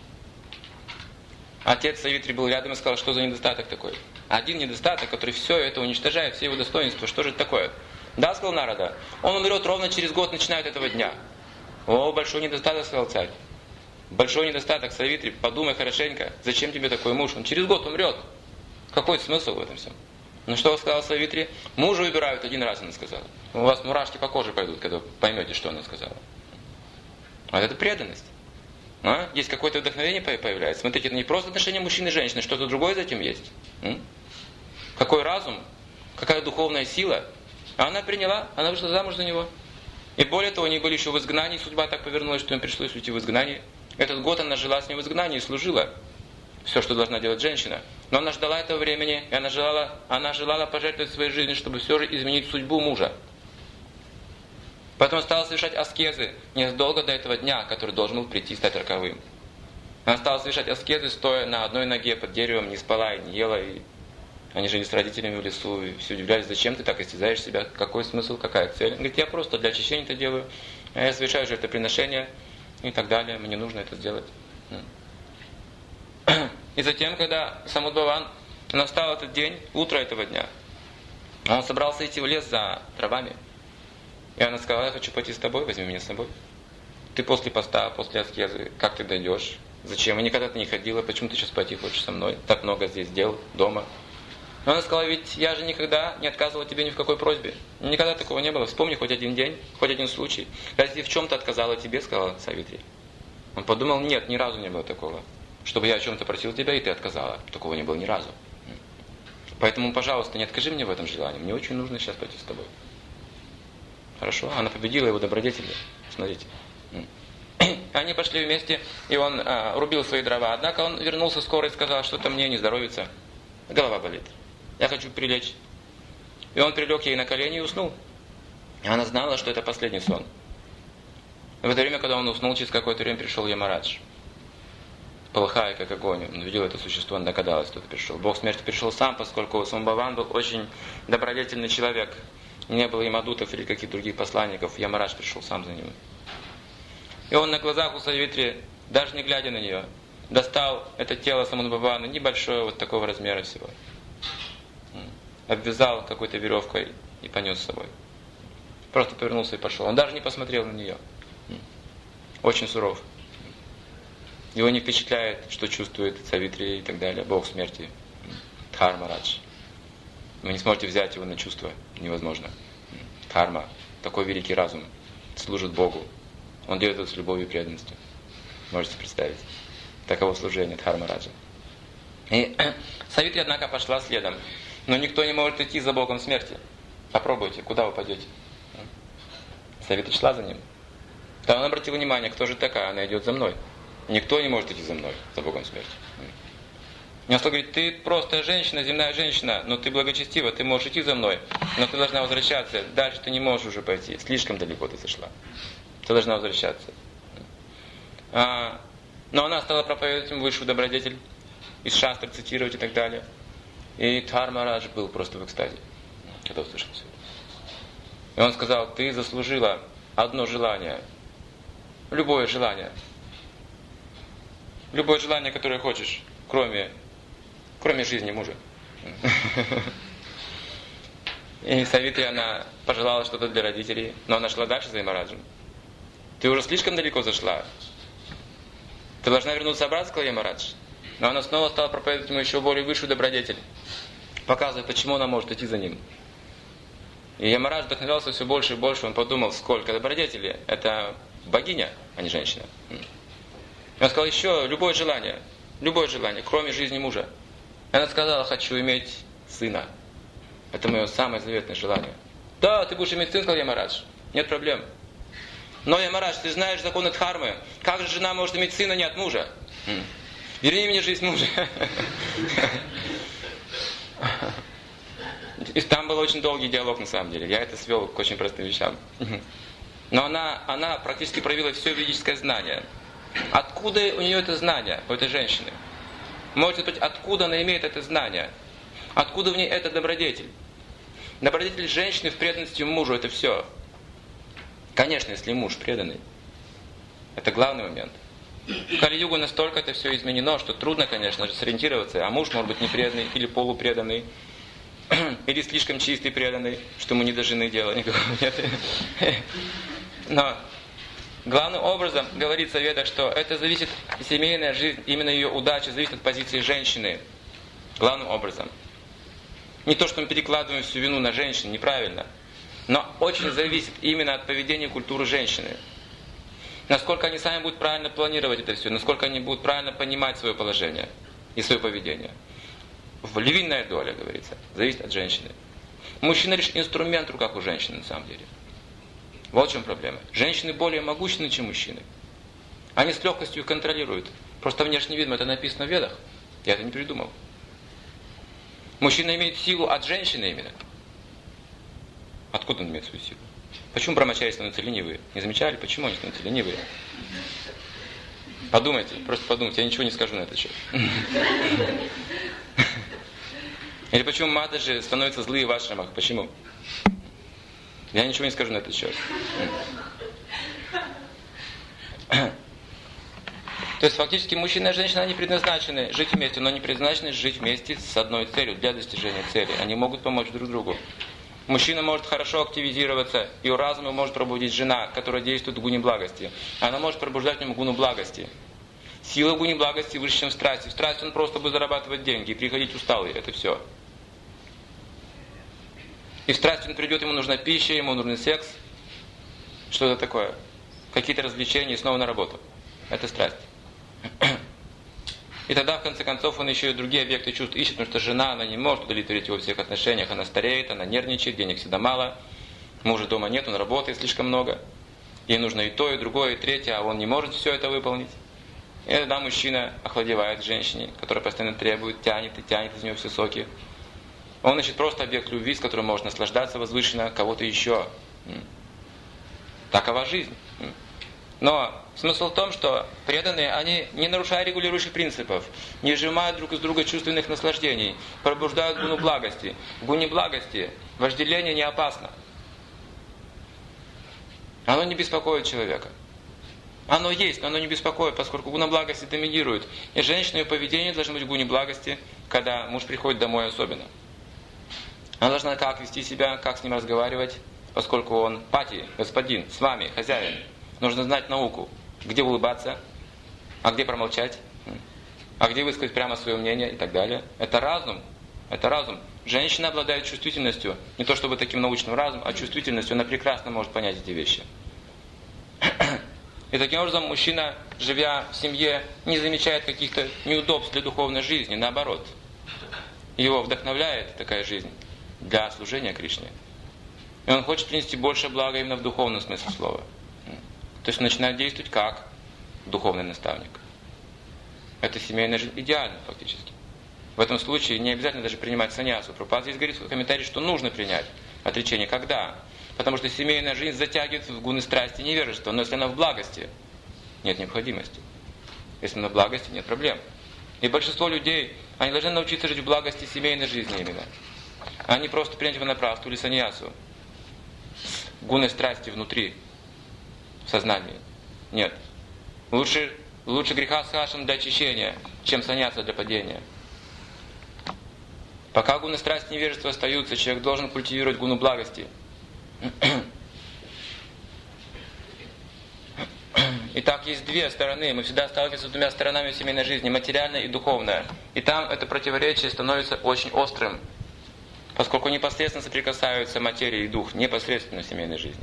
Отец Савитри был рядом и сказал, что за недостаток такой. Один недостаток, который все это уничтожает, все его достоинства. Что же это такое? Да, сказал Нарада. Он умрет ровно через год, начиная от этого дня. О, большой недостаток, сказал царь. Большой недостаток, Савитри, подумай хорошенько, зачем тебе такой муж? Он через год умрет. Какой смысл в этом всем? Ну что сказал Савитри? Мужа выбирают один раз, она сказала. У вас мурашки по коже пойдут, когда поймете, что она сказала. А это преданность. А? Есть какое-то вдохновение появляется. Смотрите, это не просто отношение мужчины и женщины, что-то другое за этим есть. М? Какой разум, какая духовная сила. А она приняла, она вышла замуж за него. И более того, они были еще в изгнании, судьба так повернулась, что им пришлось уйти в изгнание. Этот год она жила с ним в изгнании и служила. Все, что должна делать женщина. Но она ждала этого времени, и она желала, она желала пожертвовать своей жизнью, чтобы все же изменить судьбу мужа. Поэтому стала совершать аскезы незадолго до этого дня, который должен был прийти и стать роковым. Она стала совершать аскезы, стоя на одной ноге под деревом, не спала и не ела. И они жили с родителями в лесу, и все удивлялись, зачем ты так истязаешь себя, какой смысл, какая цель. Он говорит, я просто для очищения это делаю, я совершаю жертвоприношения и так далее, мне нужно это сделать. И затем, когда Самудбхаван, настал этот день, утро этого дня, он собрался идти в лес за травами. И она сказала, я хочу пойти с тобой, возьми меня с собой. Ты после поста, после аскезы, как ты дойдешь? Зачем? И никогда ты не ходила, почему ты сейчас пойти хочешь со мной? Так много здесь дел, дома. Но она сказала, ведь я же никогда не отказывала тебе ни в какой просьбе. Никогда такого не было. Вспомни хоть один день, хоть один случай. Разве в чем-то отказала тебе, сказала Савитри. Он подумал, нет, ни разу не было такого. Чтобы я о чем-то просил тебя, и ты отказала. Такого не было ни разу. Поэтому, пожалуйста, не откажи мне в этом желании. Мне очень нужно сейчас пойти с тобой. Хорошо? Она победила его добродетели. Смотрите. Они пошли вместе, и он а, рубил свои дрова. Однако он вернулся скоро и сказал, что-то мне не здоровится. Голова болит. Я хочу прилечь. И он прилег ей на колени и уснул. И она знала, что это последний сон. И в это время, когда он уснул, через какое-то время пришел Ямарадж. Полыхая, как огонь. Он видел это существо, он догадался, что это пришел. Бог смерти пришел сам, поскольку Самудбхаван был очень добродетельный человек. Не было и мадутов или каких-то других посланников. Ямарадж пришел сам за ним. И он на глазах у Савитри, даже не глядя на нее, достал это тело Самудбхавана, небольшое, вот такого размера всего. Обвязал какой-то веревкой и понес с собой. Просто повернулся и пошел. Он даже не посмотрел на нее. Очень суров. Его не впечатляет, что чувствует Савитри и так далее. Бог смерти. Дхармарадж. Вы не сможете взять его на чувство. Невозможно. Дхарма. Такой великий разум. Служит Богу. Он делает это с любовью и преданностью. Можете представить. Таково служение Дхармараджа. И Савитри, однако, пошла следом. Но никто не может идти за Богом смерти. Попробуйте, куда вы пойдете? Савита шла за ним. Да, он обратил внимание, кто же такая, она идет за мной. Никто не может идти за мной, за Богом смерти. И он говорит, ты просто женщина, земная женщина, но ты благочестива, ты можешь идти за мной, но ты должна возвращаться, дальше ты не можешь уже пойти, слишком далеко ты зашла. Ты должна возвращаться. А, но она стала проповедовать ему высшую добродетель, из шастр цитировать и так далее. И Дхармарадж был просто в экстазе, когда услышал все это. И он сказал, ты заслужила одно желание, любое желание, любое желание, которое хочешь, кроме, кроме жизни мужа. И Савитри, она пожелала что-то для родителей, но она шла дальше за Ямараджем. Ты уже слишком далеко зашла. Ты должна вернуться обратно, сказал Ямарадж. Но она снова стала проповедовать ему еще более высшую добродетель, показывая, почему она может идти за ним. И Ямарадж вдохновлялся все больше и больше. Он подумал, сколько добродетелей. Это богиня, а не женщина. И он сказал, еще любое желание, любое желание, кроме жизни мужа. И она сказала, хочу иметь сына. Это мое самое заветное желание. Да, ты будешь иметь сына, сказал Ямарадж. Нет проблем. Но, Ямарадж, ты знаешь законы Дхармы. Как же жена может иметь сына не от мужа? Верни мне жизнь мужа. И там был очень долгий диалог на самом деле. Я это свел к очень простым вещам. Но она, она практически проявила все ведическое знание. Откуда у нее это знание, у этой женщины? Можете спросить, откуда она имеет это знание? Откуда в ней эта добродетель? Добродетель женщины в преданности мужу – это все. Конечно, если муж преданный. Это главный момент. В Кали-югу настолько это все изменено, что трудно, конечно же, сориентироваться. А муж может быть непреданный или полупреданный, или слишком чистый преданный, что ему не до жены дела никакого нет. Но главным образом говорится в Ведах, что это зависит, семейная жизнь, именно ее удача зависит от позиции женщины. Главным образом. Не то, что мы перекладываем всю вину на женщин, неправильно. Но очень зависит именно от поведения и культуры женщины. Насколько они сами будут правильно планировать это все, насколько они будут правильно понимать свое положение и свое поведение. Львиная доля, говорится, зависит от женщины. Мужчина лишь инструмент в руках у женщины, на самом деле. Вот в чем проблема. Женщины более могущественны, чем мужчины. Они с легкостью их контролируют. Просто внешне видно, это написано в Ведах. Я это не придумал. Мужчина имеет силу от женщины именно. Откуда он имеет свою силу? Почему брамачари становятся ленивые? Не замечали, почему они становятся ленивые? Подумайте, просто подумайте, я ничего не скажу на этот счет. Или почему матаджи становятся злые в ашрамах? Почему? Я ничего не скажу на этот счет. То есть фактически мужчина и женщина, они предназначены жить вместе, но не предназначены жить вместе с одной целью, для достижения цели. Они могут помочь друг другу. Мужчина может хорошо активизироваться, и у разума может пробудить жена, которая действует в гуне благости. Она может пробуждать в нем гуну благости. Сила гуни благости выше, чем в страсти. В страсти он просто будет зарабатывать деньги и приходить усталый. Это все. И в страсти он придет, ему нужна пища, ему нужен секс. Что это такое? Какие-то развлечения и снова на работу. Это страсть. И тогда, в конце концов, он еще и другие объекты чувств ищет, потому что жена, она не может удовлетворить его во всех отношениях. Она стареет, она нервничает, денег всегда мало. Мужа дома нет, он работает слишком много. Ей нужно и то, и другое, и третье, а он не может все это выполнить. И тогда мужчина охладевает к женщине, которая постоянно требует, тянет и тянет из нее все соки. Он ищет просто объект любви, с которым может наслаждаться возвышенно кого-то еще. Такова жизнь. Но смысл в том, что преданные, они, не нарушая регулирующих принципов, не сжимают друг из друга чувственных наслаждений, пробуждают гуну благости. В гуне благости вожделение не опасно. Оно не беспокоит человека. Оно есть, но оно не беспокоит, поскольку гуна благости доминирует. И женщина, ее поведение должно быть в гуне благости, когда муж приходит домой особенно. Она должна как вести себя, как с ним разговаривать, поскольку он пати, господин, с вами, хозяин. Нужно знать науку, где улыбаться, а где промолчать, а где высказать прямо свое мнение и так далее. Это разум. Это разум. Женщина обладает чувствительностью, не то чтобы таким научным разумом, а чувствительностью, она прекрасно может понять эти вещи. И таким образом мужчина, живя в семье, не замечает каких-то неудобств для духовной жизни, наоборот. Его вдохновляет такая жизнь для служения Кришне. И он хочет принести больше блага именно в духовном смысле слова. То есть он начинает действовать как духовный наставник. Это семейная жизнь идеально фактически. В этом случае не обязательно даже принимать саньясу. Прабхупада здесь говорит в комментарии, что нужно принять отречение. Когда? Потому что семейная жизнь затягивает в гуны страсти и невежества. Но если она в благости, нет необходимости. Если она в благости, нет проблем. И большинство людей, они должны научиться жить в благости семейной жизни именно. А не просто принять ванапрасту или саньясу. Гуны страсти внутри, в сознании. Нет. Лучше, лучше греха с хашем для очищения, чем саньяса для падения. Пока гуны страсти и невежества остаются, человек должен культивировать гуну благости. Итак, есть две стороны. Мы всегда сталкиваемся с двумя сторонами семейной жизни, материальная и духовная. И там это противоречие становится очень острым, поскольку непосредственно соприкасаются материя и дух, непосредственно в семейной жизни.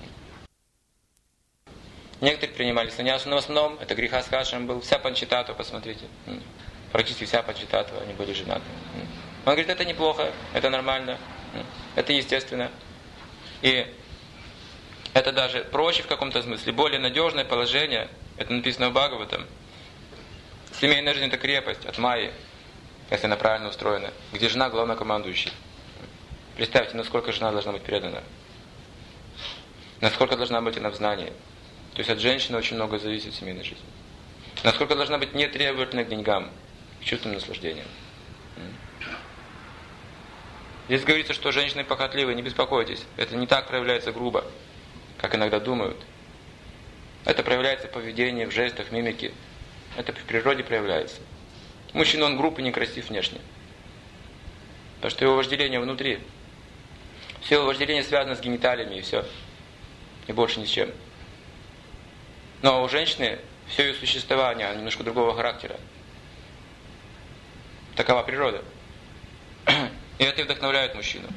Некоторые принимали саньясу, но в основном это греха с хашем был. Вся панчитатва, посмотрите. Практически вся панчитатва, они были женаты. Он говорит, это неплохо, это нормально, это естественно. И это даже проще в каком-то смысле, более надежное положение. Это написано в Бхагаватам. Семейная жизнь — это крепость от Майи, если она правильно устроена, где жена главнокомандующий. Представьте, насколько жена должна быть предана. Насколько должна быть она в знании. То есть от женщины очень много зависит в семейной жизни. Насколько должна быть нетребовательна к деньгам, к чувственным наслаждениям. Здесь говорится, что женщины похотливы, не беспокойтесь. Это не так проявляется грубо, как иногда думают. Это проявляется в поведении, в жестах, в мимике. Это в природе проявляется. Мужчина, он груб и некрасив внешне. Потому что его вожделение внутри. Все его вожделение связано с гениталиями и все. И больше ни с чем. Но у женщины все ее существование немножко другого характера. Такова природа. И это и вдохновляет мужчину.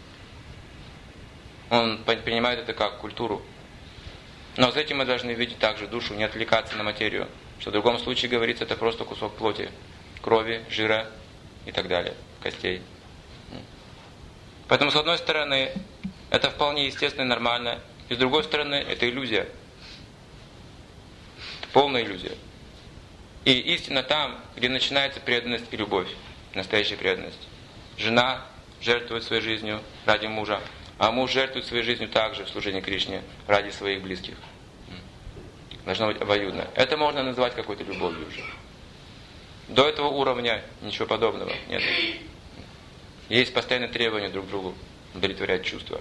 Он принимает это как культуру. Но с этим мы должны видеть также душу, не отвлекаться на материю. Что в другом случае говорится, это просто кусок плоти, крови, жира и так далее, костей. Поэтому с одной стороны, это вполне естественно и нормально. И с другой стороны, это иллюзия. Это полная иллюзия. И истина там, где начинается преданность и любовь. Настоящая преданность. Жена жертвует своей жизнью ради мужа, а муж жертвует своей жизнью также в служении Кришне ради своих близких. Должно быть обоюдно. Это можно назвать какой-то любовью уже. До этого уровня ничего подобного нет. Есть постоянное требование друг к другу удовлетворять чувства.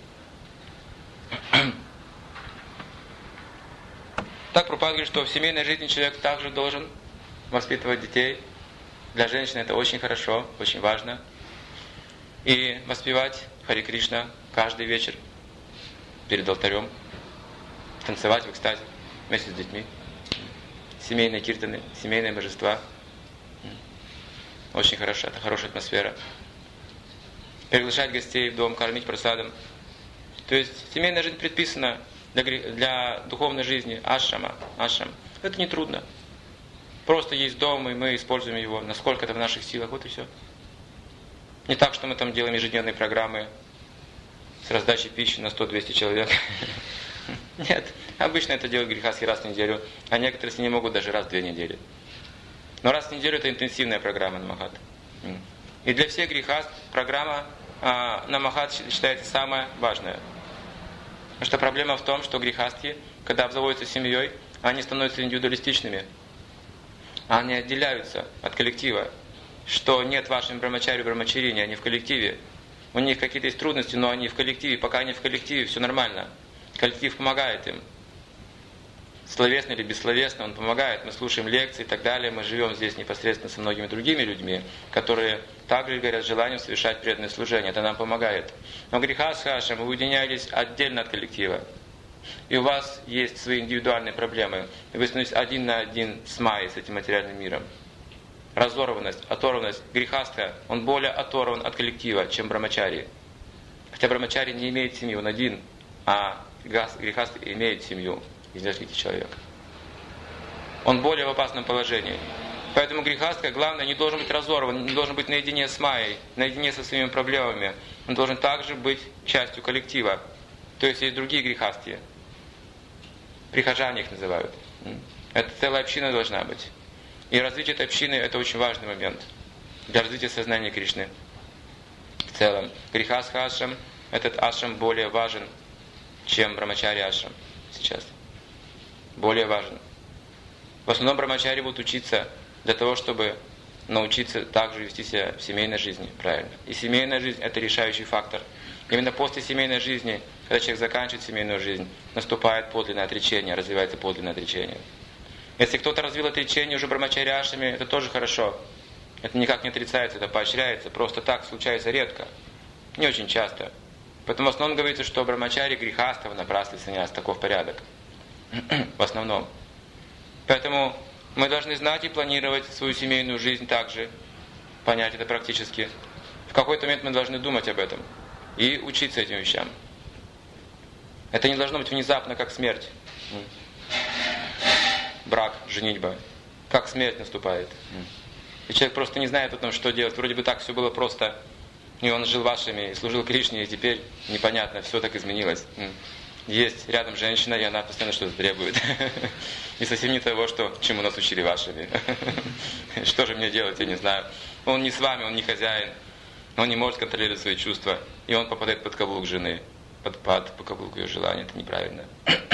Так Прабхупада говорит, что в семейной жизни человек также должен воспитывать детей. Для женщины это очень хорошо, очень важно. И воспевать Харе Кришна каждый вечер перед алтарем, танцевать в экстазе вместе с детьми, семейные киртаны, семейные божества. Очень хорошо, это хорошая атмосфера. Приглашать гостей в дом, кормить прасадом. То есть семейная жизнь предписана для, для духовной жизни, ашрама, ашрам. Это не трудно. Просто есть дом, и мы используем его, насколько это в наших силах, вот и все. Не так, что мы там делаем ежедневные программы с раздачей пищи на сто-двести человек. Нет, обычно это делают грехастхи раз в неделю, а некоторые с ними могут даже раз в две недели. Но раз в неделю это интенсивная программа на Махат. И для всех грехастх программа а, на Махат считается самая важная. Потому что проблема в том, что грехастхи, когда обзаводятся семьей, они становятся индивидуалистичными. Они отделяются от коллектива. Что нет вашим брамачари, брамачарине, они в коллективе. У них какие-то есть трудности, но они в коллективе. Пока они в коллективе, все нормально. Коллектив помогает им. Словесно или бессловесно он помогает. Мы слушаем лекции и так далее. Мы живем здесь непосредственно со многими другими людьми, которые также горят желанием совершать преданное служение. Это нам помогает. Но греха с хашем вы уединялись отдельно от коллектива. И у вас есть свои индивидуальные проблемы. И вы становитесь один на один с Майей, с этим материальным миром. Разорванность, оторванность, грехастха, он более оторван от коллектива, чем брамачари. Хотя брамачари не имеет семьи, он один, а грехастха имеет семью из нескольких человек. Он более в опасном положении. Поэтому грехастха, главное, не должен быть разорван, не должен быть наедине с Майей, наедине со своими проблемами. он должен также быть частью коллектива. То есть есть другие грехастие. Прихожане их называют. Это целая община должна быть. И развитие этой общины – это очень важный момент для развития сознания Кришны. В целом, грехастха ашрам, этот ашрам более важен, чем брамачари ашрам сейчас. Более важен. В основном брамачари будут учиться для того, чтобы научиться также вести себя в семейной жизни правильно. И семейная жизнь – это решающий фактор. Именно после семейной жизни, когда человек заканчивает семейную жизнь, наступает подлинное отречение, развивается подлинное отречение. Если кто-то развил отречение уже брамачаряшами, это тоже хорошо. Это никак не отрицается, это поощряется. Просто так случается редко. Не очень часто. Поэтому в основном говорится, что брамачари грехастов напрасно саньяс, таков порядок. В основном. Поэтому мы должны знать и планировать свою семейную жизнь также. Понять это практически. В какой-то момент мы должны думать об этом. И учиться этим вещам. Это не должно быть внезапно, как смерть. Брак, женитьба. Как смерть наступает. И человек просто не знает о том, что делать. Вроде бы так все было просто. И он жил вашими, и служил Кришне, и теперь непонятно, все так изменилось. Есть рядом женщина, и она постоянно что-то требует. И совсем не того, что, чему нас учили вашими. Что же мне делать, я не знаю. Он не с вами, он не хозяин. Он не может контролировать свои чувства. И он попадает под каблук жены. Под, под, под каблук ее желания. Это неправильно.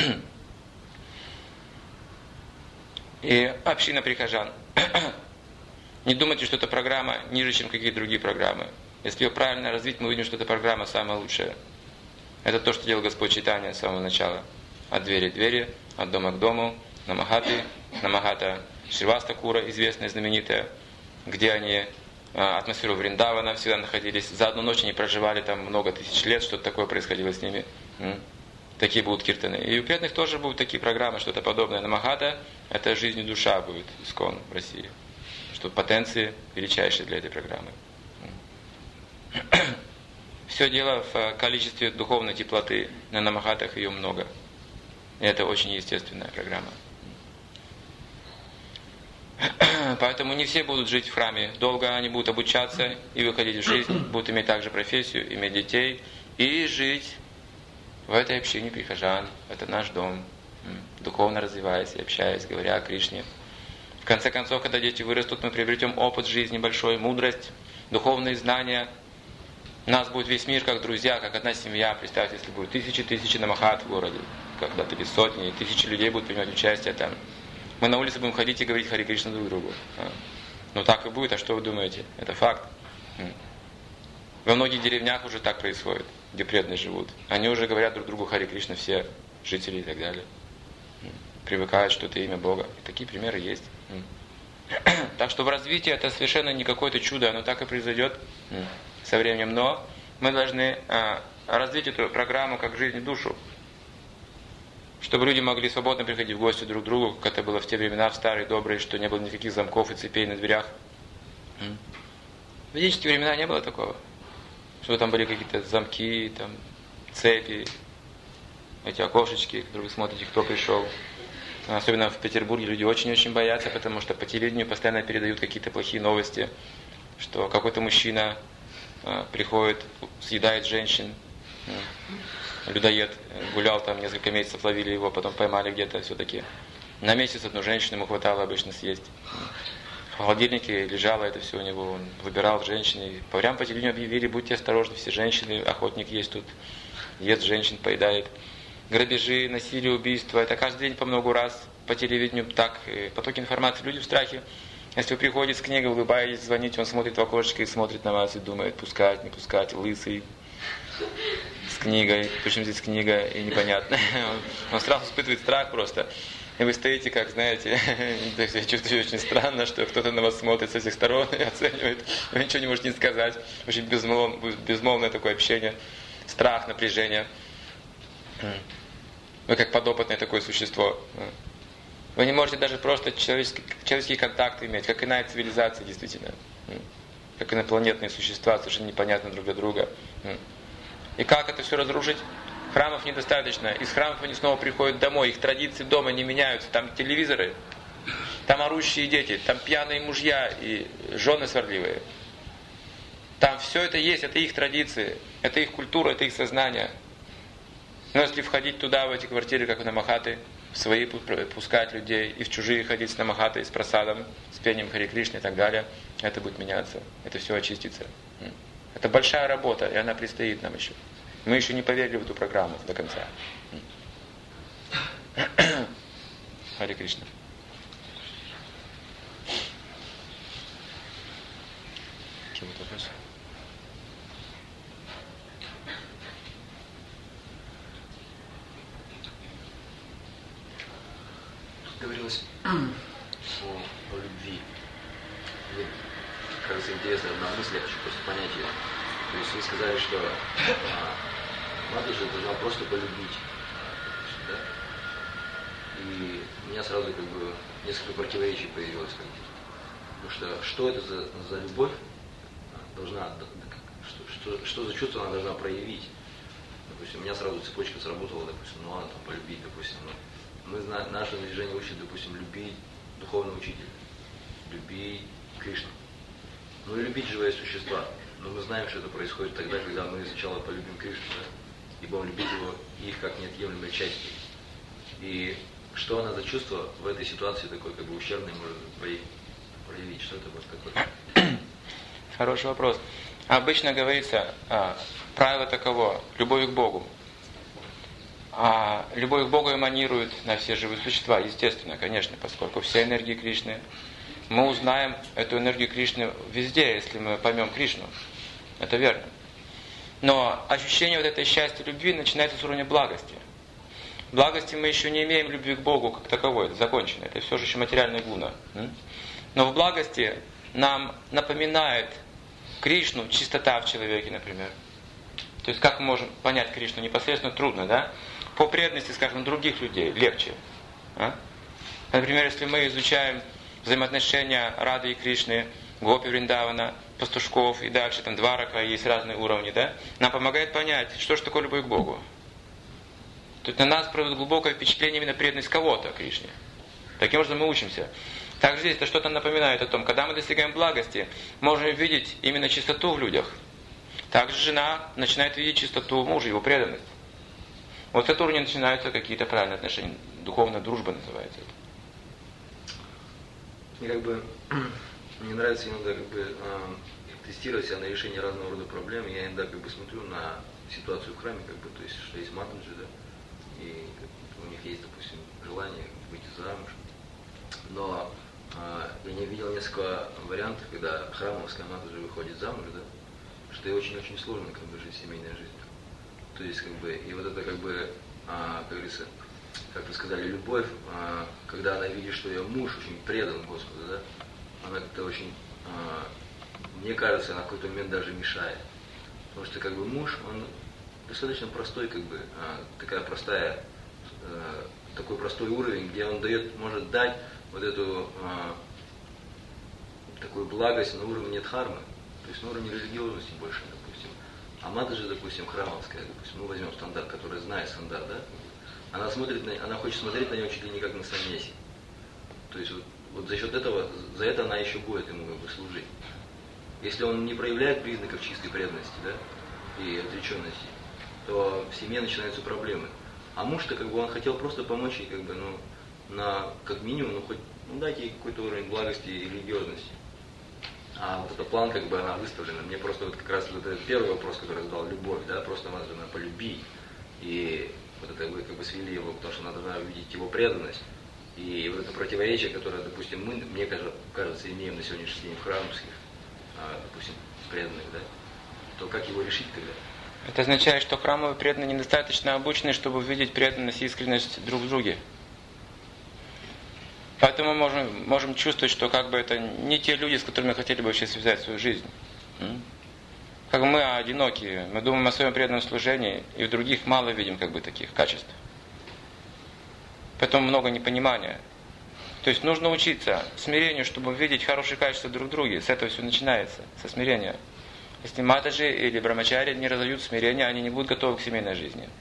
И община прихожан. Не думайте, что эта программа ниже, чем какие-то другие программы. Если ее правильно развить, мы увидим, что эта программа самая лучшая. Это то, что делал Господь Чайтанья с самого начала. От двери к двери, от дома к дому, на Махаты, на Махата Шривастакура, известная, знаменитая, где они, атмосферу Вриндавана всегда находились. За одну ночь они проживали там много тысяч лет, что-то такое происходило с ними. Такие будут киртаны. И у преданных тоже будут такие программы, что-то подобное. На Махата это жизнь и душа будет искон в России. Что потенции величайшие для этой программы. Все дело в количестве духовной теплоты. На Намахатах ее много. И это очень естественная программа. Поэтому не все будут жить в храме долго, они будут обучаться и выходить в жизнь, будут иметь также профессию, иметь детей и жить в этой общине прихожан. Это наш дом. Духовно развиваясь и общаясь, говоря о Кришне. В конце концов, когда дети вырастут, мы приобретем опыт жизни большой, мудрость, духовные знания. У нас будет весь мир как друзья, как одна семья. Представьте, если будет тысячи тысячи намахат в городе, когда-то без сотни, тысячи людей будут принимать участие там. Мы на улице будем ходить и говорить Хари Кришна друг другу. Ну так и будет, а что вы думаете? Это факт. Во многих деревнях уже так происходит, где преданные живут. Они уже говорят друг другу Хари Кришна, все жители и так далее. Привыкают, что это имя Бога. И такие примеры есть. Так что в развитии это совершенно не какое-то чудо, оно так и произойдет со временем. Но мы должны а, развить эту программу как жизнь и душу, чтобы люди могли свободно приходить в гости друг к другу, как это было в те времена, в старые добрые, что не было никаких замков и цепей на дверях. В ведические времена не было такого, что там были какие-то замки, там, цепи, эти окошечки, которые вы смотрите, кто пришел. Особенно в Петербурге люди очень-очень боятся, потому что по телевидению постоянно передают какие-то плохие новости, что какой-то мужчина э, приходит, съедает женщин, э, людоед, гулял там несколько месяцев, ловили его, потом поймали где-то все-таки. На месяц одну женщину ему хватало обычно съесть. В холодильнике лежало это все у него, он выбирал женщины. Прямо по телевидению объявили, будьте осторожны, все женщины, охотник есть тут, ест женщин, поедает. Грабежи, насилие, убийства. Это каждый день по много раз по телевидению так. Потоки информации. Люди в страхе. Если вы приходите с книгой, улыбаетесь, звоните, он смотрит в окошечко и смотрит на вас и думает, пускать, не пускать, лысый, с книгой. Причем здесь книга и непонятно. Он сразу испытывает страх просто. И вы стоите, как, знаете, я чувствую очень странно, что кто-то на вас смотрит со всех сторон и оценивает. Вы ничего не можете не сказать. Очень безмолвное, безмолвное такое общение. Страх, напряжение. Вы как подопытное такое существо. Вы не можете даже просто человеческие, человеческие контакты иметь, как иная цивилизация действительно. Как инопланетные существа, совершенно непонятны друг для друга. И как это все разрушить? Храмов недостаточно. Из храмов они снова приходят домой. Их традиции дома не меняются. Там телевизоры, там орущие дети, там пьяные мужья и жены сварливые. Там все это есть, это их традиции, это их культура, это их сознание. Но если входить туда, в эти квартиры, как в Намахаты, в свои пускать людей, и в чужие ходить с Намахатой, с просадом, с пением Хари Кришны и так далее, это будет меняться, это все очистится. Это большая работа, и она предстоит нам еще. Мы еще не поверили в эту программу до конца. Хари Кришна. Какие-то вопросы? Говорилось о, о любви. Мне кажется, интересная одна мысль, я хочу просто понять ее. То есть вы сказали, что а, Матаджи должна просто полюбить. Да? И у меня сразу как бы несколько противоречий появилось. Потому что что это за, за любовь должна, что, что, что за чувство она должна проявить? Допустим, у меня сразу цепочка сработала, допустим, ну ладно, там полюбить, допустим, но мы знаем, наше движение учит, допустим, любить духовного учителя, любить Кришну. Ну и любить живые существа. Но мы знаем, что это происходит тогда, когда мы сначала полюбим Кришну, да? И будем любить его, их как неотъемлемой части. И что она за чувство в этой ситуации такой, как бы ущербной, может проявить? Что это будет такое? Хороший вопрос. Обычно говорится, а, правило таково, любовь к Богу. А любовь к Богу эманирует на все живые существа, естественно, конечно, поскольку все энергии Кришны. Мы узнаем эту энергию Кришны везде, если мы поймем Кришну. Это верно. Но ощущение вот этой счастья любви начинается с уровня благости. В благости мы еще не имеем любви к Богу как таковой, это закончено, это все же еще материальная гуна. Но в благости нам напоминает Кришну чистота в человеке, например. То есть как мы можем понять Кришну непосредственно, трудно, да? По преданности, скажем, других людей легче. А? Например, если мы изучаем взаимоотношения Рады и Кришны, Гопи Вриндавана, пастушков и дальше, там Дварака, есть разные уровни, да? Нам помогает понять, что же такое любовь к Богу. То есть на нас производит глубокое впечатление именно преданность кого-то Кришне. Таким образом мы учимся. Также здесь это что-то напоминает о том, когда мы достигаем благости, можем видеть именно чистоту в людях. Также жена начинает видеть чистоту мужа, его преданность. Вот с этого уровня начинаются какие-то правильные отношения. Духовная дружба называется это. Мне как бы мне нравится иногда как бы э, тестировать себя на решение разного рода проблем. Я иногда как бы смотрю на ситуацию в храме, как бы, то есть, что есть Матаджи, да, и у них есть, допустим, желание выйти замуж. Но э, я не видел несколько вариантов, когда храмовская Матаджи выходит замуж, да, что ей очень-очень сложно как бы жить семейной жизнью. То есть, как бы, и вот это как бы, а, как говорится, как вы сказали, любовь, а, когда она видит, что ее муж очень предан Господу, да, она как-то очень, а, мне кажется, на какой-то момент даже мешает. Потому что как бы муж, он достаточно простой, как бы, а, такая простая, а, такой простой уровень, где он дает, может дать вот эту а, такую благость на уровне дхармы, то есть на уровне религиозности больше, допустим. А Матаджи, допустим, храмовская, допустим, мы возьмем стандарт, который знает стандарт, да? Она смотрит на, она хочет смотреть на него чуть ли не как на саньяси. То есть вот, вот за счет этого, за это она еще будет ему как бы служить. Если он не проявляет признаков чистой преданности, да, и отреченности, то в семье начинаются проблемы. А муж-то как бы он хотел просто помочь ей, как бы, ну, на, как минимум, ну хоть, ну дайте ей какой-то уровень благости и религиозности. А вот этот план, как бы, она выставлена. Мне просто вот как раз вот этот первый вопрос, который задал, любовь, да, просто надо полюбить. И вот это вы как бы свели его, потому что надо увидеть его преданность. И вот это противоречие, которое, допустим, мы, мне кажется, имеем на сегодняшний день в храмовских, допустим, преданных, да, то как его решить тогда? Это означает, что храмовые преданные недостаточно обучены, чтобы увидеть преданность и искренность друг в друге. Поэтому мы можем, можем чувствовать, что как бы это не те люди, с которыми хотели бы вообще связать свою жизнь. Как бы мы одинокие, мы думаем о своем преданном служении, и в других мало видим как бы таких качеств. Поэтому много непонимания. То есть нужно учиться смирению, чтобы видеть хорошие качества друг в друге. С этого все начинается, со смирения. Если матаджи или брамачари не разовьют смирение, они не будут готовы к семейной жизни.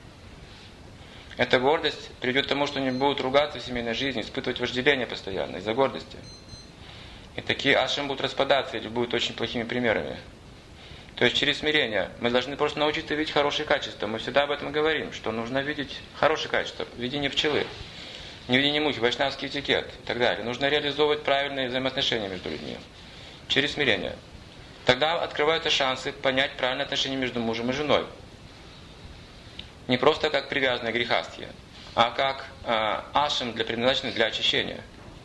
Эта гордость приведет к тому, что они будут ругаться в семейной жизни, испытывать вожделение постоянно из-за гордости. И такие ашрамы будут распадаться или будут очень плохими примерами. То есть через смирение мы должны просто научиться видеть хорошие качества. Мы всегда об этом говорим, что нужно видеть хорошие качества. Видение пчелы, не видение мухи, вайшнавский этикет и так далее. Нужно реализовывать правильные взаимоотношения между людьми. Через смирение. Тогда открываются шансы понять правильные отношения между мужем и женой. Не просто как привязанное грехастье, а как э, ашем, для предназначенный для очищения.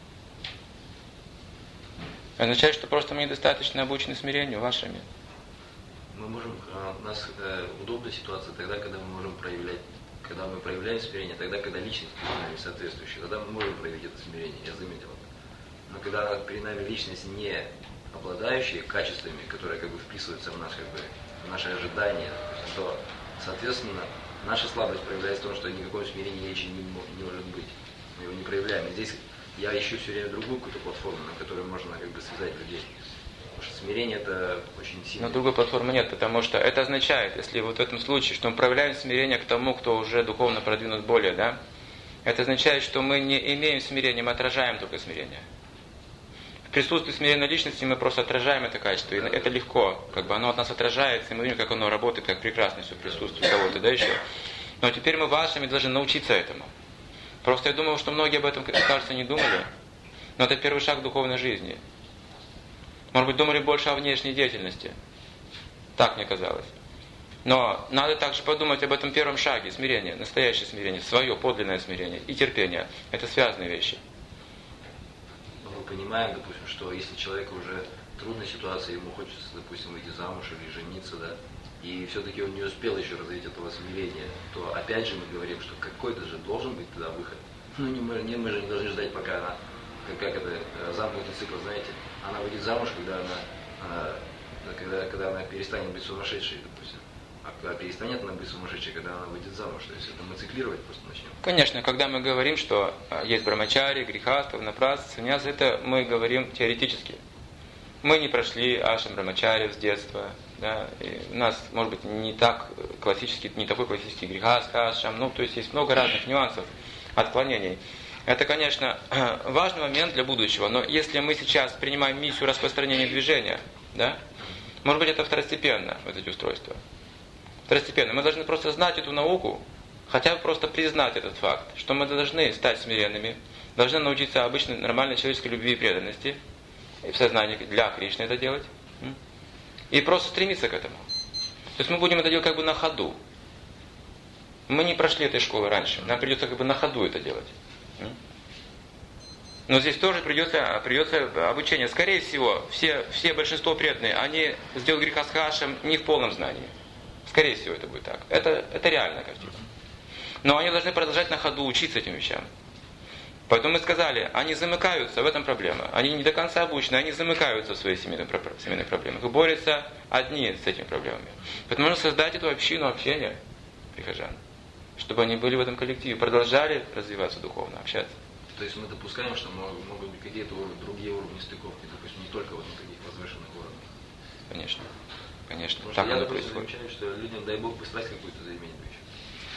Означает, что просто мы недостаточно обучены смирению вашими. Мы можем, у нас э, удобная ситуация тогда, когда мы можем проявлять, когда мы проявляем смирение, тогда, когда личность перед нами соответствующая, тогда мы можем проявить это смирение, я заметил это. Но когда перед нами личность не обладающая качествами, которые как бы вписываются в, наш, как бы, в наши ожидания, то, соответственно, наша слабость проявляется в том, что никакого смирения речи не, не может быть. Мы его не проявляем. И здесь я ищу все время другую какую-то платформу, на которой можно как бы связать людей. Потому что смирение это очень сильно. Но другой платформы нет, потому что это означает, если вот в этом случае, что мы проявляем смирение к тому, кто уже духовно продвинут более, да, это означает, что мы не имеем смирения, мы отражаем только смирение. В присутствии смиренной личности мы просто отражаем это качество, и это легко, как бы оно от нас отражается, и мы видим, как оно работает, как прекрасно все присутствие кого-то, да, еще. Но теперь мы вашими должны научиться этому. Просто я думаю, что многие об этом, кажется, не думали, но это первый шаг духовной жизни. Может быть, думали больше о внешней деятельности. Так мне казалось. Но надо также подумать об этом первом шаге, смирение, настоящее смирение, свое подлинное смирение и терпение. Это связанные вещи. Мы понимаем, допустим, что если человеку уже трудная ситуация, ему хочется, допустим, выйти замуж или жениться, да, и все-таки он не успел еще развить этого смирения, то опять же мы говорим, что какой-то же должен быть туда выход. Ну, не мы, не, мы же не должны ждать, пока она, как, как это, замкнутый цикл, знаете, она выйдет замуж, когда она, она когда, когда она перестанет быть сумасшедшей, допустим. А когда перестанет она быть сумасшедшей, когда она выйдет замуж, то есть это мы циклировать просто начнем. Конечно, когда мы говорим, что есть брамачари, грехаста, ванапрастха, саньяс, это мы говорим теоретически. Мы не прошли ашрам брамачари с детства, да, и у нас, может быть, не так классический, не такой классический грехаста, ашрам, ну, то есть есть много разных нюансов, отклонений. Это, конечно, важный момент для будущего, но если мы сейчас принимаем миссию распространения движения, да, может быть, это второстепенно, вот эти устройства. Второстепенно. Мы должны просто знать эту науку, хотя бы просто признать этот факт, что мы должны стать смиренными, должны научиться обычной нормальной человеческой любви и преданности, и в сознании для Кришны это делать, и просто стремиться к этому. То есть мы будем это делать как бы на ходу. Мы не прошли этой школы раньше, нам придется как бы на ходу это делать. Но здесь тоже придется, придется обучение. Скорее всего, все, все большинство преданные, они сделают грехасхашем не в полном знании. Скорее всего, это будет так. Это, это реальная картина. Но они должны продолжать на ходу учиться этим вещам. Поэтому мы сказали, они замыкаются, в этом проблема. Они не до конца обучены, они замыкаются в своих семейных, семейных проблемах. И борются одни с этими проблемами. Поэтому нужно создать эту общину общения прихожан. Чтобы они были в этом коллективе, продолжали развиваться духовно, общаться. То есть мы допускаем, что могут быть какие-то другие уровни стыковки, допустим, не только вот на таких возвышенных уровнях. Конечно. Конечно, потому так что я, оно допустим, происходит. замечаю, что людям, дай Бог, бы страсть какую-то заиметь бы еще.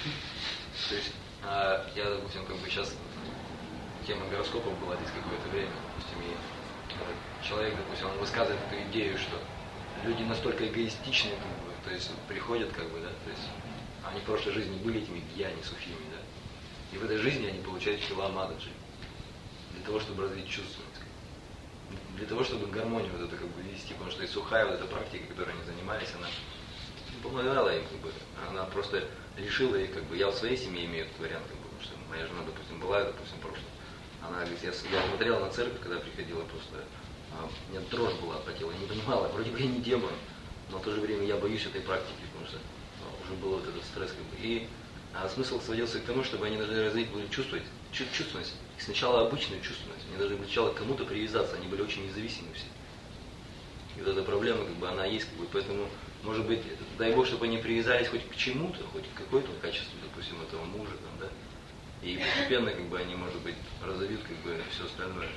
То есть, а, я, допустим, как бы сейчас тема гороскопов была здесь какое-то время, допустим, и а, человек, допустим, он высказывает эту идею, что люди настолько эгоистичны, как бы, то есть приходят, как бы, да, то есть они в прошлой жизни были этими гьяни, суфиями, да, и в этой жизни они получают хила мададжи для того, чтобы развить чувственность. Для того, чтобы гармонию вот эту как бы вести, потому что и сухая вот эта практика, которой они занимались, она не помогала им, как бы, она просто лишила их, как бы, я в своей семье имею этот вариант, как бы, потому что моя жена, допустим, была, допустим, в прошлом, она говорит, я, я смотрела на церковь, когда приходила, просто, а, у меня дрожь была по телу, я не понимала, вроде бы я не демон, но в то же время я боюсь этой практики, потому что ну, уже был вот этот стресс, как бы, и а, смысл сводился к тому, чтобы они должны развить, были чувствовать, чувственность. И сначала обычную чувственность, они должны сначала к кому-то привязаться, они были очень независимы все. И вот эта проблема, как бы, она есть, как бы, поэтому, может быть, дай Бог, чтобы они привязались хоть к чему-то, хоть к какой-то качеству, допустим, этого мужа, там, да, и постепенно, как бы, они, может быть, разовьют, как бы, все остальное.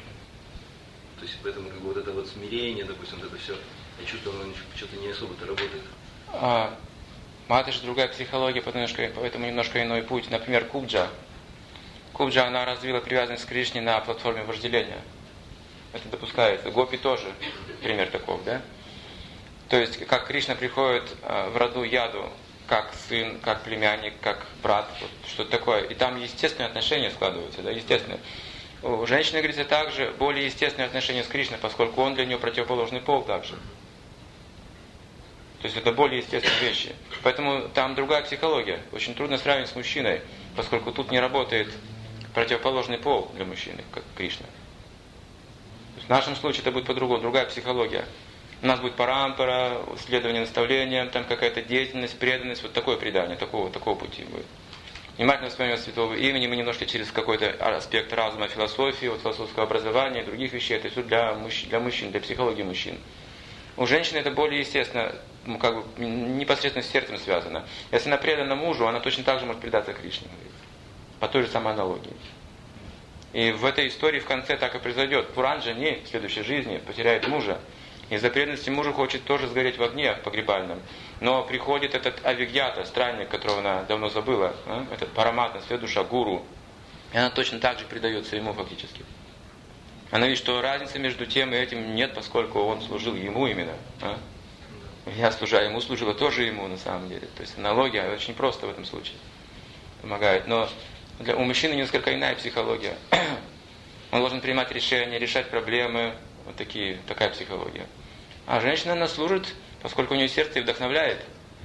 То есть, поэтому, как бы, вот это вот смирение, допустим, вот это все, я чувствую, оно что-то не особо-то работает. А, это же другая психология, поэтому немножко иной путь. Например, Кубджа. Кубджа, она развила привязанность к Кришне на платформе вожделения. Это допускается. Гопи тоже пример таков, да? То есть, как Кришна приходит в роду Яду, как сын, как племянник, как брат, вот, что-то такое. И там естественные отношения складываются, да, естественные. У женщины, говорится, также более естественные отношения с Кришной, поскольку он для нее противоположный пол также. То есть это более естественные вещи. Поэтому там другая психология. Очень трудно сравнить с мужчиной, поскольку тут не работает противоположный пол для мужчины, как Кришна. В нашем случае это будет по-другому, другая психология. У нас будет парампара, следование наставлениям, там какая-то деятельность, преданность, вот такое предание, такого, такого пути будет. Внимательно вспоминать святого имени, мы немножко через какой-то аспект разума, философии, вот философского образования, других вещей, это все для мужчин, для мужчин, для психологии мужчин. У женщины это более естественно, как бы непосредственно с сердцем связано. Если она предана мужу, она точно так же может предаться Кришне, по той же самой аналогии. И в этой истории в конце так и произойдет. Пуранджани в следующей жизни потеряет мужа. Из-за преданности мужу хочет тоже сгореть в огне погребальном. Но приходит этот авигьята, странник, которого она давно забыла, а? Этот параматма, святая гуру. И она точно так же предается ему фактически. Она видит, что разницы между тем и этим нет, поскольку он служил ему именно. А? Я, служа ему, служила тоже ему на самом деле. То есть аналогия очень просто в этом случае помогает. Но для, у мужчины несколько иная психология. Он должен принимать решения, решать проблемы. Вот такие, такая психология. А женщина, она служит, поскольку у нее сердце и вдохновляет.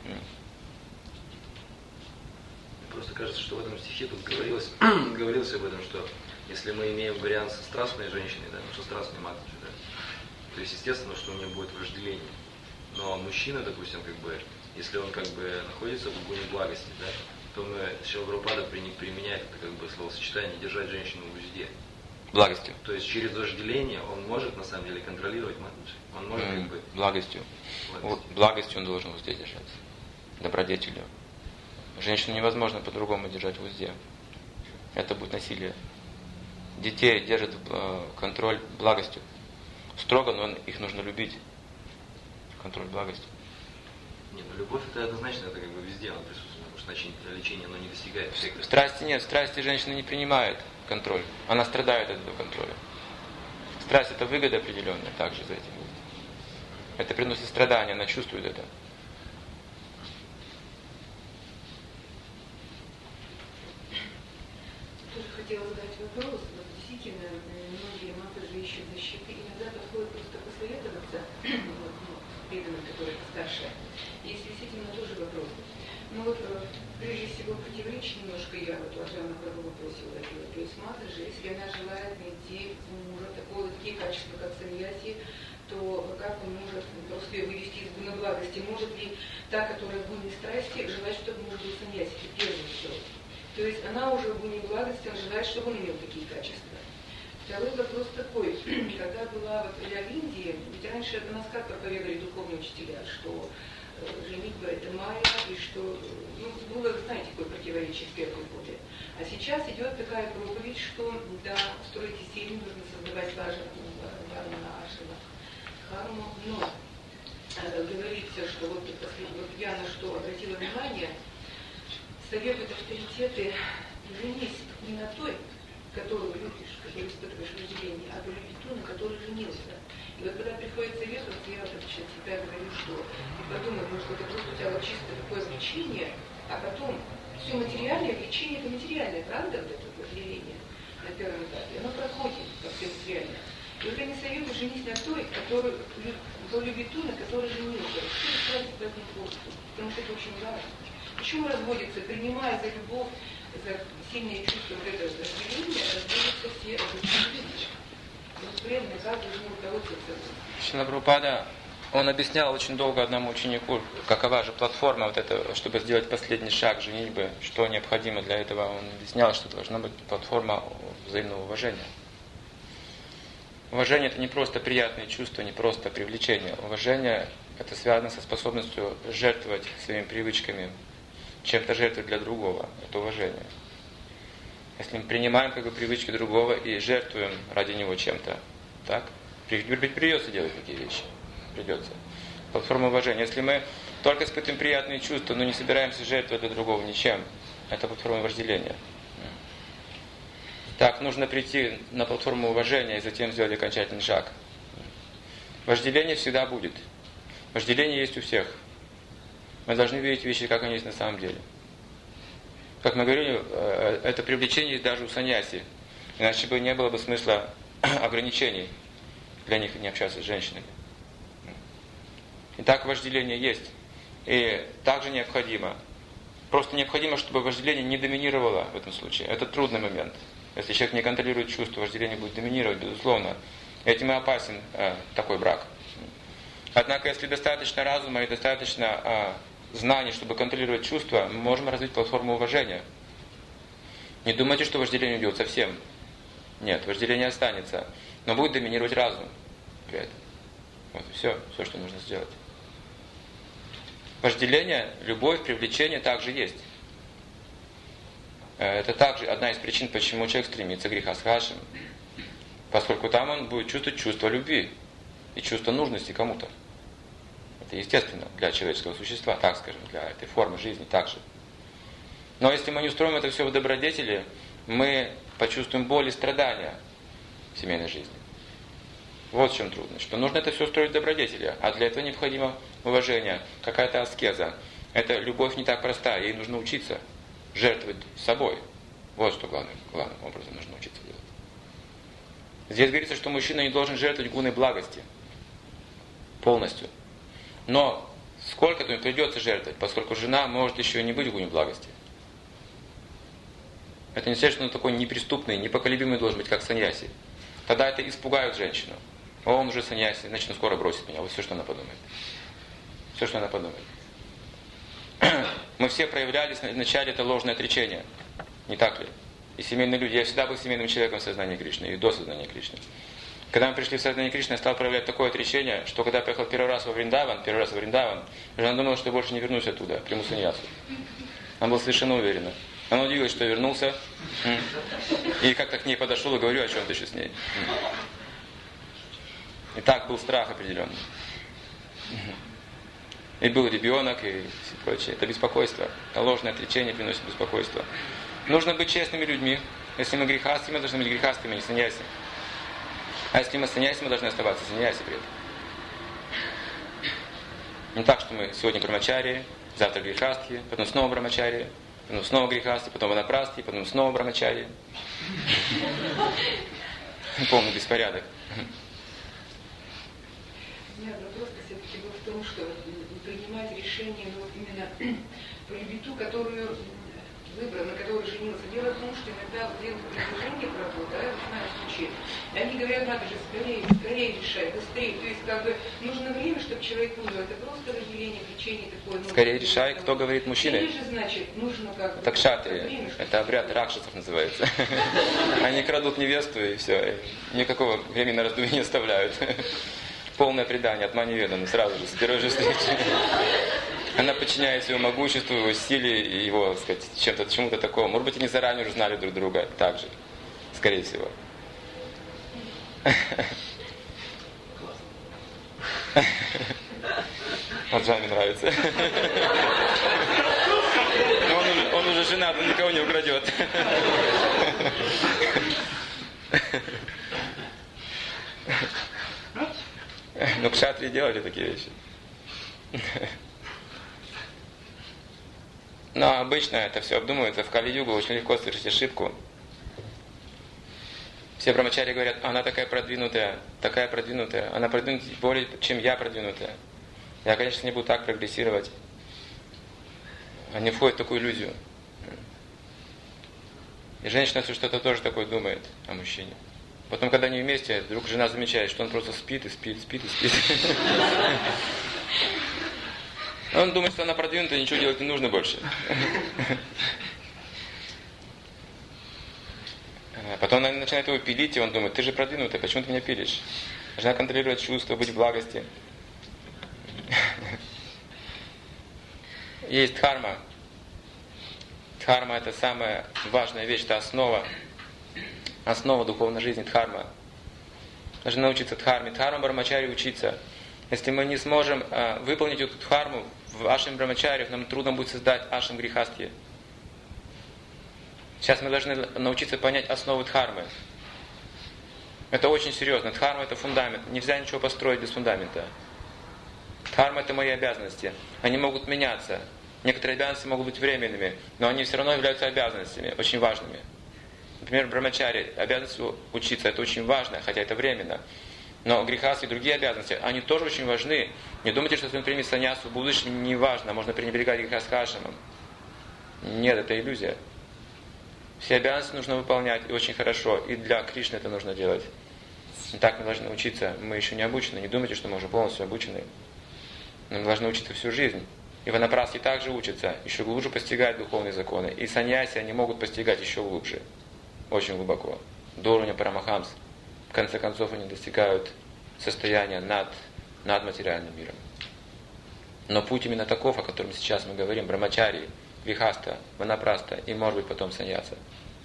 Просто кажется, что в этом стихе тут говорилось, говорилось об этом, что если мы имеем вариант со страстной женщиной, да, ну, со страстной матушкой, да, то есть естественно, что у нее будет вожделение. Но мужчина, допустим, как бы, если он как бы находится в угоне благости, да, то мы Шрила Прабхупада применяет это как бы словосочетание держать женщину в узде. Благостью. То есть через вожделение он может на самом деле контролировать матушку. Он может mm, как бы... Благостью. Благостью. Благостью он должен в узде держаться. Добродетелью. Женщину невозможно по-другому держать в узде. Это будет насилие. Детей держит э, контроль благостью. Строго, но их нужно любить. Контроль благостью. Нет, ну любовь это однозначно, это как бы везде она присутствует, потому что лечение оно не достигает всех. Страсти нет, страсти женщина не принимает контроль. Она страдает от этого контроля. Страсть это выгода определенная также за этим. Это приносит страдания, она чувствует это. Тоже хотела задать вопрос. Вот действительно, многие матери ищут защиты, иногда подходят просто посоветоваться, вот, ну, преданным, которые старше. Есть действительно тоже вопрос. Ну вот, прежде всего, противоречит немножко я, вот, уважаемый Прабху попросила, то есть матери же, если она желает найти у мужа такое, такие качества, как саньяси, то как он может просто ее вывести из гуна благости? Может ли та, которая в гуне страсти, желать, чтобы муж был саньяси? Это первый вопрос. То есть она уже в гуне благости, она желает, чтобы он имел такие качества. Второй вопрос такой, когда была вот я в Индии, ведь раньше у нас как проповедовали духовные учителя, что женитьба это майя, и что, ну, было, знаете, какое противоречие в первом годе. А сейчас идет такая проповедь, что, да, строите семьи, нужно создавать важную харму, но э, говорится, что вот, вот я на что обратила внимание, советуют авторитеты, женись не на той, которую любишь, которую испытываешь вожделение, а полюби ту, на которой женился. И вот когда приходит совет, вот я вот сейчас всегда говорю, что ты подумай, может, это просто у тебя вот чисто такое влечение, а потом все материальное, влечение это материальное, правда, вот это вожделение на первом этапе, оно проходит, как все материальное. И вот они советуют женись на той, которую полюби ту, на которой женился. Что сразу к этому посту? Потому что это очень важно. Почему разводятся, принимая за любовь, за сильные чувства вот этого разделения, разводятся все разделения? Преданно, как должны руководствоваться? Шрила Прабхупада, он объяснял очень долго одному ученику, какова же платформа вот эта, чтобы сделать последний шаг женитьбы, что необходимо для этого. Он объяснял, что должна быть платформа взаимного уважения. Уважение это не просто приятные чувства, не просто привлечение. Уважение это связано со способностью жертвовать своими привычками, чем-то жертвовать для другого. Это уважение. Если мы принимаем как бы привычки другого и жертвуем ради него чем-то, так? Придется делать такие вещи. Придется. Платформа уважения. Если мы только испытываем приятные чувства, но не собираемся жертвовать для другого ничем, это платформа вожделения. Так, нужно прийти на платформу уважения и затем сделать окончательный шаг. Вожделение всегда будет. Вожделение есть у всех. Мы должны видеть вещи, как они есть на самом деле. Как мы говорили, это привлечение есть даже у саньяси. Иначе бы не было бы смысла ограничений для них не общаться с женщинами. Итак, вожделение есть. И также необходимо. Просто необходимо, чтобы вожделение не доминировало в этом случае. Это трудный момент. Если человек не контролирует чувства, вожделение будет доминировать, безусловно. Этим и опасен э, такой брак. Однако, если достаточно разума и достаточно э, знаний, чтобы контролировать чувства, мы можем развить платформу уважения. Не думайте, что вожделение уйдет совсем. Нет, вожделение останется. Но будет доминировать разум при этом. Вот и все, все, что нужно сделать. Вожделение, любовь, привлечение также есть. Это также одна из причин, почему человек стремится к грехасхашам. Поскольку там он будет чувствовать чувство любви и чувство нужности кому-то. Это естественно для человеческого существа, так скажем, для этой формы жизни также. Но если мы не устроим это все в добродетели, мы почувствуем боль и страдания в семейной жизни. Вот в чем трудность. Что нужно это все устроить в добродетели, а для этого необходимо уважение, какая-то аскеза. Эта любовь не так проста, ей нужно учиться жертвовать собой. Вот что главным, главным образом нужно учиться делать. Здесь говорится, что мужчина не должен жертвовать гуной благости полностью. Но сколько-то ему придется жертвовать, поскольку жена может еще и не быть в гуне благости. Это не значит, что он такой неприступный, непоколебимый должен быть, как саньяси. Тогда это испугает женщину. О, он уже саньяси, значит, он скоро бросит меня. Вот все, что она подумает. Все, что она подумает. Мы все проявлялись вначале это ложное отречение. Не так ли? И семейные люди. Я всегда был семейным человеком в сознании Кришны и до сознания Кришны. Когда мы пришли в сознание Кришны, я стал проявлять такое отречение, что когда я поехал первый раз во Вриндаван, первый раз во Вриндаван, жена думала, что я больше не вернусь оттуда, приму саньясу. Она была совершенно уверена. Она удивилась, что я вернулся. И как-то к ней подошел и говорю о чем-то еще с ней. И так был страх определенный. И был ребенок, и все прочее. Это беспокойство. Это ложное отречение приносит беспокойство. Нужно быть честными людьми. Если мы грехасты, мы должны быть грехастыми, а не саньяси. А если мы саньяси, мы должны оставаться саньяси при этом. Не так, что мы сегодня брамачари, завтра грехастки, потом снова брамачари, потом снова грехасты, потом ванапрасти, потом снова брамачари. Полный беспорядок. У меня вопрос все-таки был в том, что принимать решение ну, именно по любви, которую выбрал, на которую женился. Дело в том, что иногда вот делают предложение про то, да, в знаю случае, и они говорят, надо же скорее, скорее решать, быстрее. То есть как бы нужно время, чтобы человек понял, это просто разделение, влечение такое. Ну, скорее решай, кто говорит мужчины. Или же, значит, нужно как бы... Это кшатрии, это обряд ракшасов называется. Они крадут невесту и все, никакого времени на раздумье не оставляют. Полное предание от маниведаны, сразу же, с первой же встречи. Она подчиняется его могуществу, его силе и его, так сказать, чем-то, чему-то такому. Может быть, они заранее уже знали друг друга, так же, скорее всего. Вот Джаме нравится. Он уже, он уже женат, он никого не украдет. Но кшатрии делали такие вещи. Но обычно это все обдумывается. В Кали-югу очень легко совершить ошибку. Все брамачари говорят, она такая продвинутая, такая продвинутая. Она продвинутая более, чем я продвинутая. Я, конечно, не буду так прогрессировать. Они входят в такую иллюзию. И женщина все что-то тоже такое думает о мужчине. Потом, когда они вместе, вдруг жена замечает, что он просто спит и спит, спит и спит. Он думает, что она продвинутая, ничего делать не нужно больше. Потом она начинает его пилить, и он думает, ты же продвинутая, почему ты меня пилишь? Жена контролирует чувства, быть в благости. Есть дхарма. Дхарма — это самая важная вещь, это основа. Основа духовной жизни — дхарма. Нужно научиться дхарме. Дхарма брамачари учиться. Если мы не сможем э, выполнить эту дхарму в ашраме брамачариев, нам трудно будет создать ашрам грехастхи. Сейчас мы должны научиться понять основы дхармы. Это очень серьезно. Дхарма — это фундамент. Нельзя ничего построить без фундамента. Дхарма — это мои обязанности. Они могут меняться. Некоторые обязанности могут быть временными, но они все равно являются обязанностями, очень важными. Например, брамачари, обязанность учиться — это очень важно, хотя это временно. Но грехасы и другие обязанности, они тоже очень важны. Не думайте, что если он примет саньясу в будущем, не важно, можно пренебрегать грехаскашамом. Нет, это иллюзия. Все обязанности нужно выполнять, и очень хорошо. И для Кришны это нужно делать. И так мы должны учиться. Мы еще не обучены. Не думайте, что мы уже полностью обучены. Но мы должны учиться всю жизнь. И ванапраски также учатся, еще глубже постигают духовные законы. И саньяси они могут постигать еще глубже. Очень глубоко. До уровня парамахамс. В конце концов они достигают состояния над, над материальным миром. Но путь именно таков, о котором сейчас мы говорим, брамачари, вихаста, ванапраста и, может быть, потом саньяса.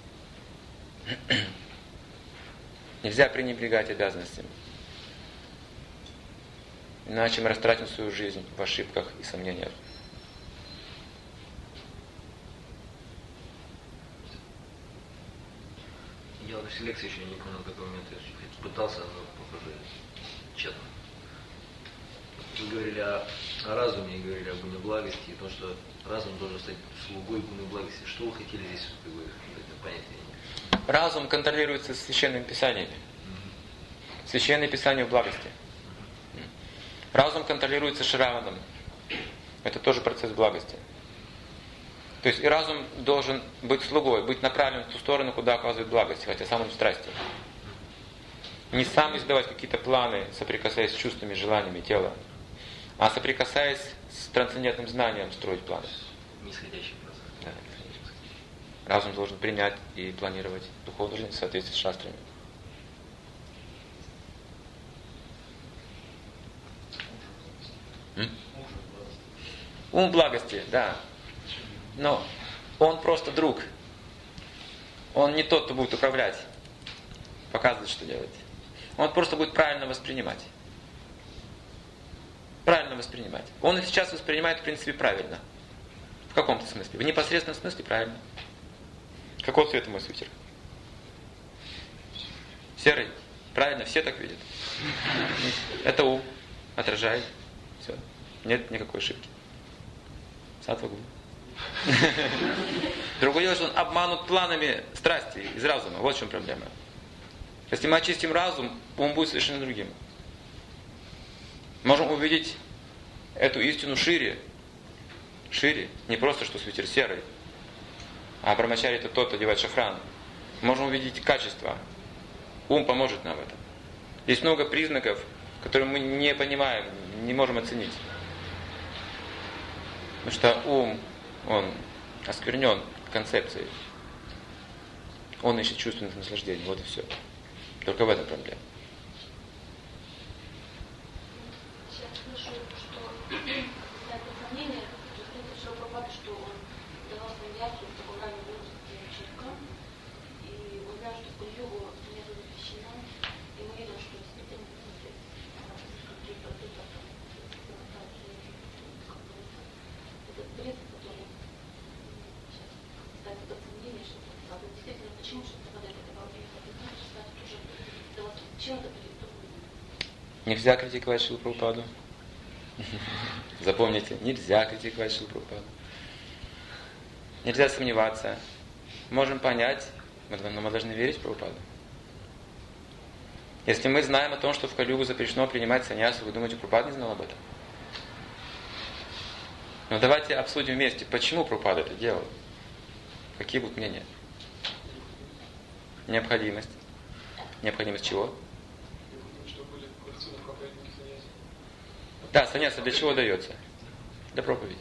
Нельзя пренебрегать обязанностями. Иначе мы растратим свою жизнь в ошибках и сомнениях. Я вот в лекции еще не понял такой момент, я пытался, но похоже тщетно. Вы говорили о, о разуме и говорили об гуне благости, и то, что разум должен стать слугой гуны благости. Что вы хотели здесь как бы, это понять? Разум контролируется священными писаниями. Mm-hmm. Священные писания в благости. Mm-hmm. Разум контролируется Шраваном. Это тоже процесс благости. То есть и разум должен быть слугой, быть направлен в ту сторону, куда оказывает благость, хотя сам он в страсти. Не сам издавать какие-то планы, соприкасаясь с чувствами, желаниями тела, а соприкасаясь с трансцендентным знанием строить планы. Нисходящий процесс. Да. Разум должен принять и планировать духовную жизнь в соответствии с шастрами. М? Ум благости, да. Но он просто друг. Он не тот, кто будет управлять, показывать, что делать. Он просто будет правильно воспринимать. Правильно воспринимать. Он и сейчас воспринимает, в принципе, правильно. В каком-то смысле. В непосредственном смысле правильно. Какого цвета мой свитер? Серый. Правильно, все так видят. Это ум. Отражает. Все. Нет никакой ошибки. Сатва-гуна. Другое дело, что он обманут планами страсти из разума. Вот в чем проблема. Если мы очистим разум, ум будет совершенно другим. Можем увидеть эту истину шире. Шире. Не просто, что свитер серый. А брамачари — это тот, кто одевает шафран. Можем увидеть качество. Ум поможет нам в этом. Есть много признаков, которые мы не понимаем, не можем оценить. Потому что ум, он осквернен концепцией. Он ищет чувственных наслаждений. Вот и все. Только в этом проблема. Сейчас слышу, что это сомнение, что Прабхупада, что он давал саньясу в таком раннем возрасте ученикам, и мы знаем, что в Кали-югу саньяса запрещена, и мы видим, что действительно какие-то это бред, который сейчас ставит под сомнение, что действительно почему же Прабхупада это давал, и это значит, что уже давал чем-то перед. Нельзя критиковать Шрилу Прабхупаду. Запомните, нельзя критиковать Шрилу Прабхупаду. Нельзя сомневаться. Можем понять, но мы должны верить в Прабхупаду. Если мы знаем о том, что в Кали-югу запрещено принимать саньясу, вы думаете, Прабхупада не знал об этом? Но давайте обсудим вместе, почему Прабхупада это делал. Какие будут мнения? Необходимость. Необходимость чего? Да, саньяса для чего дается? Для проповеди.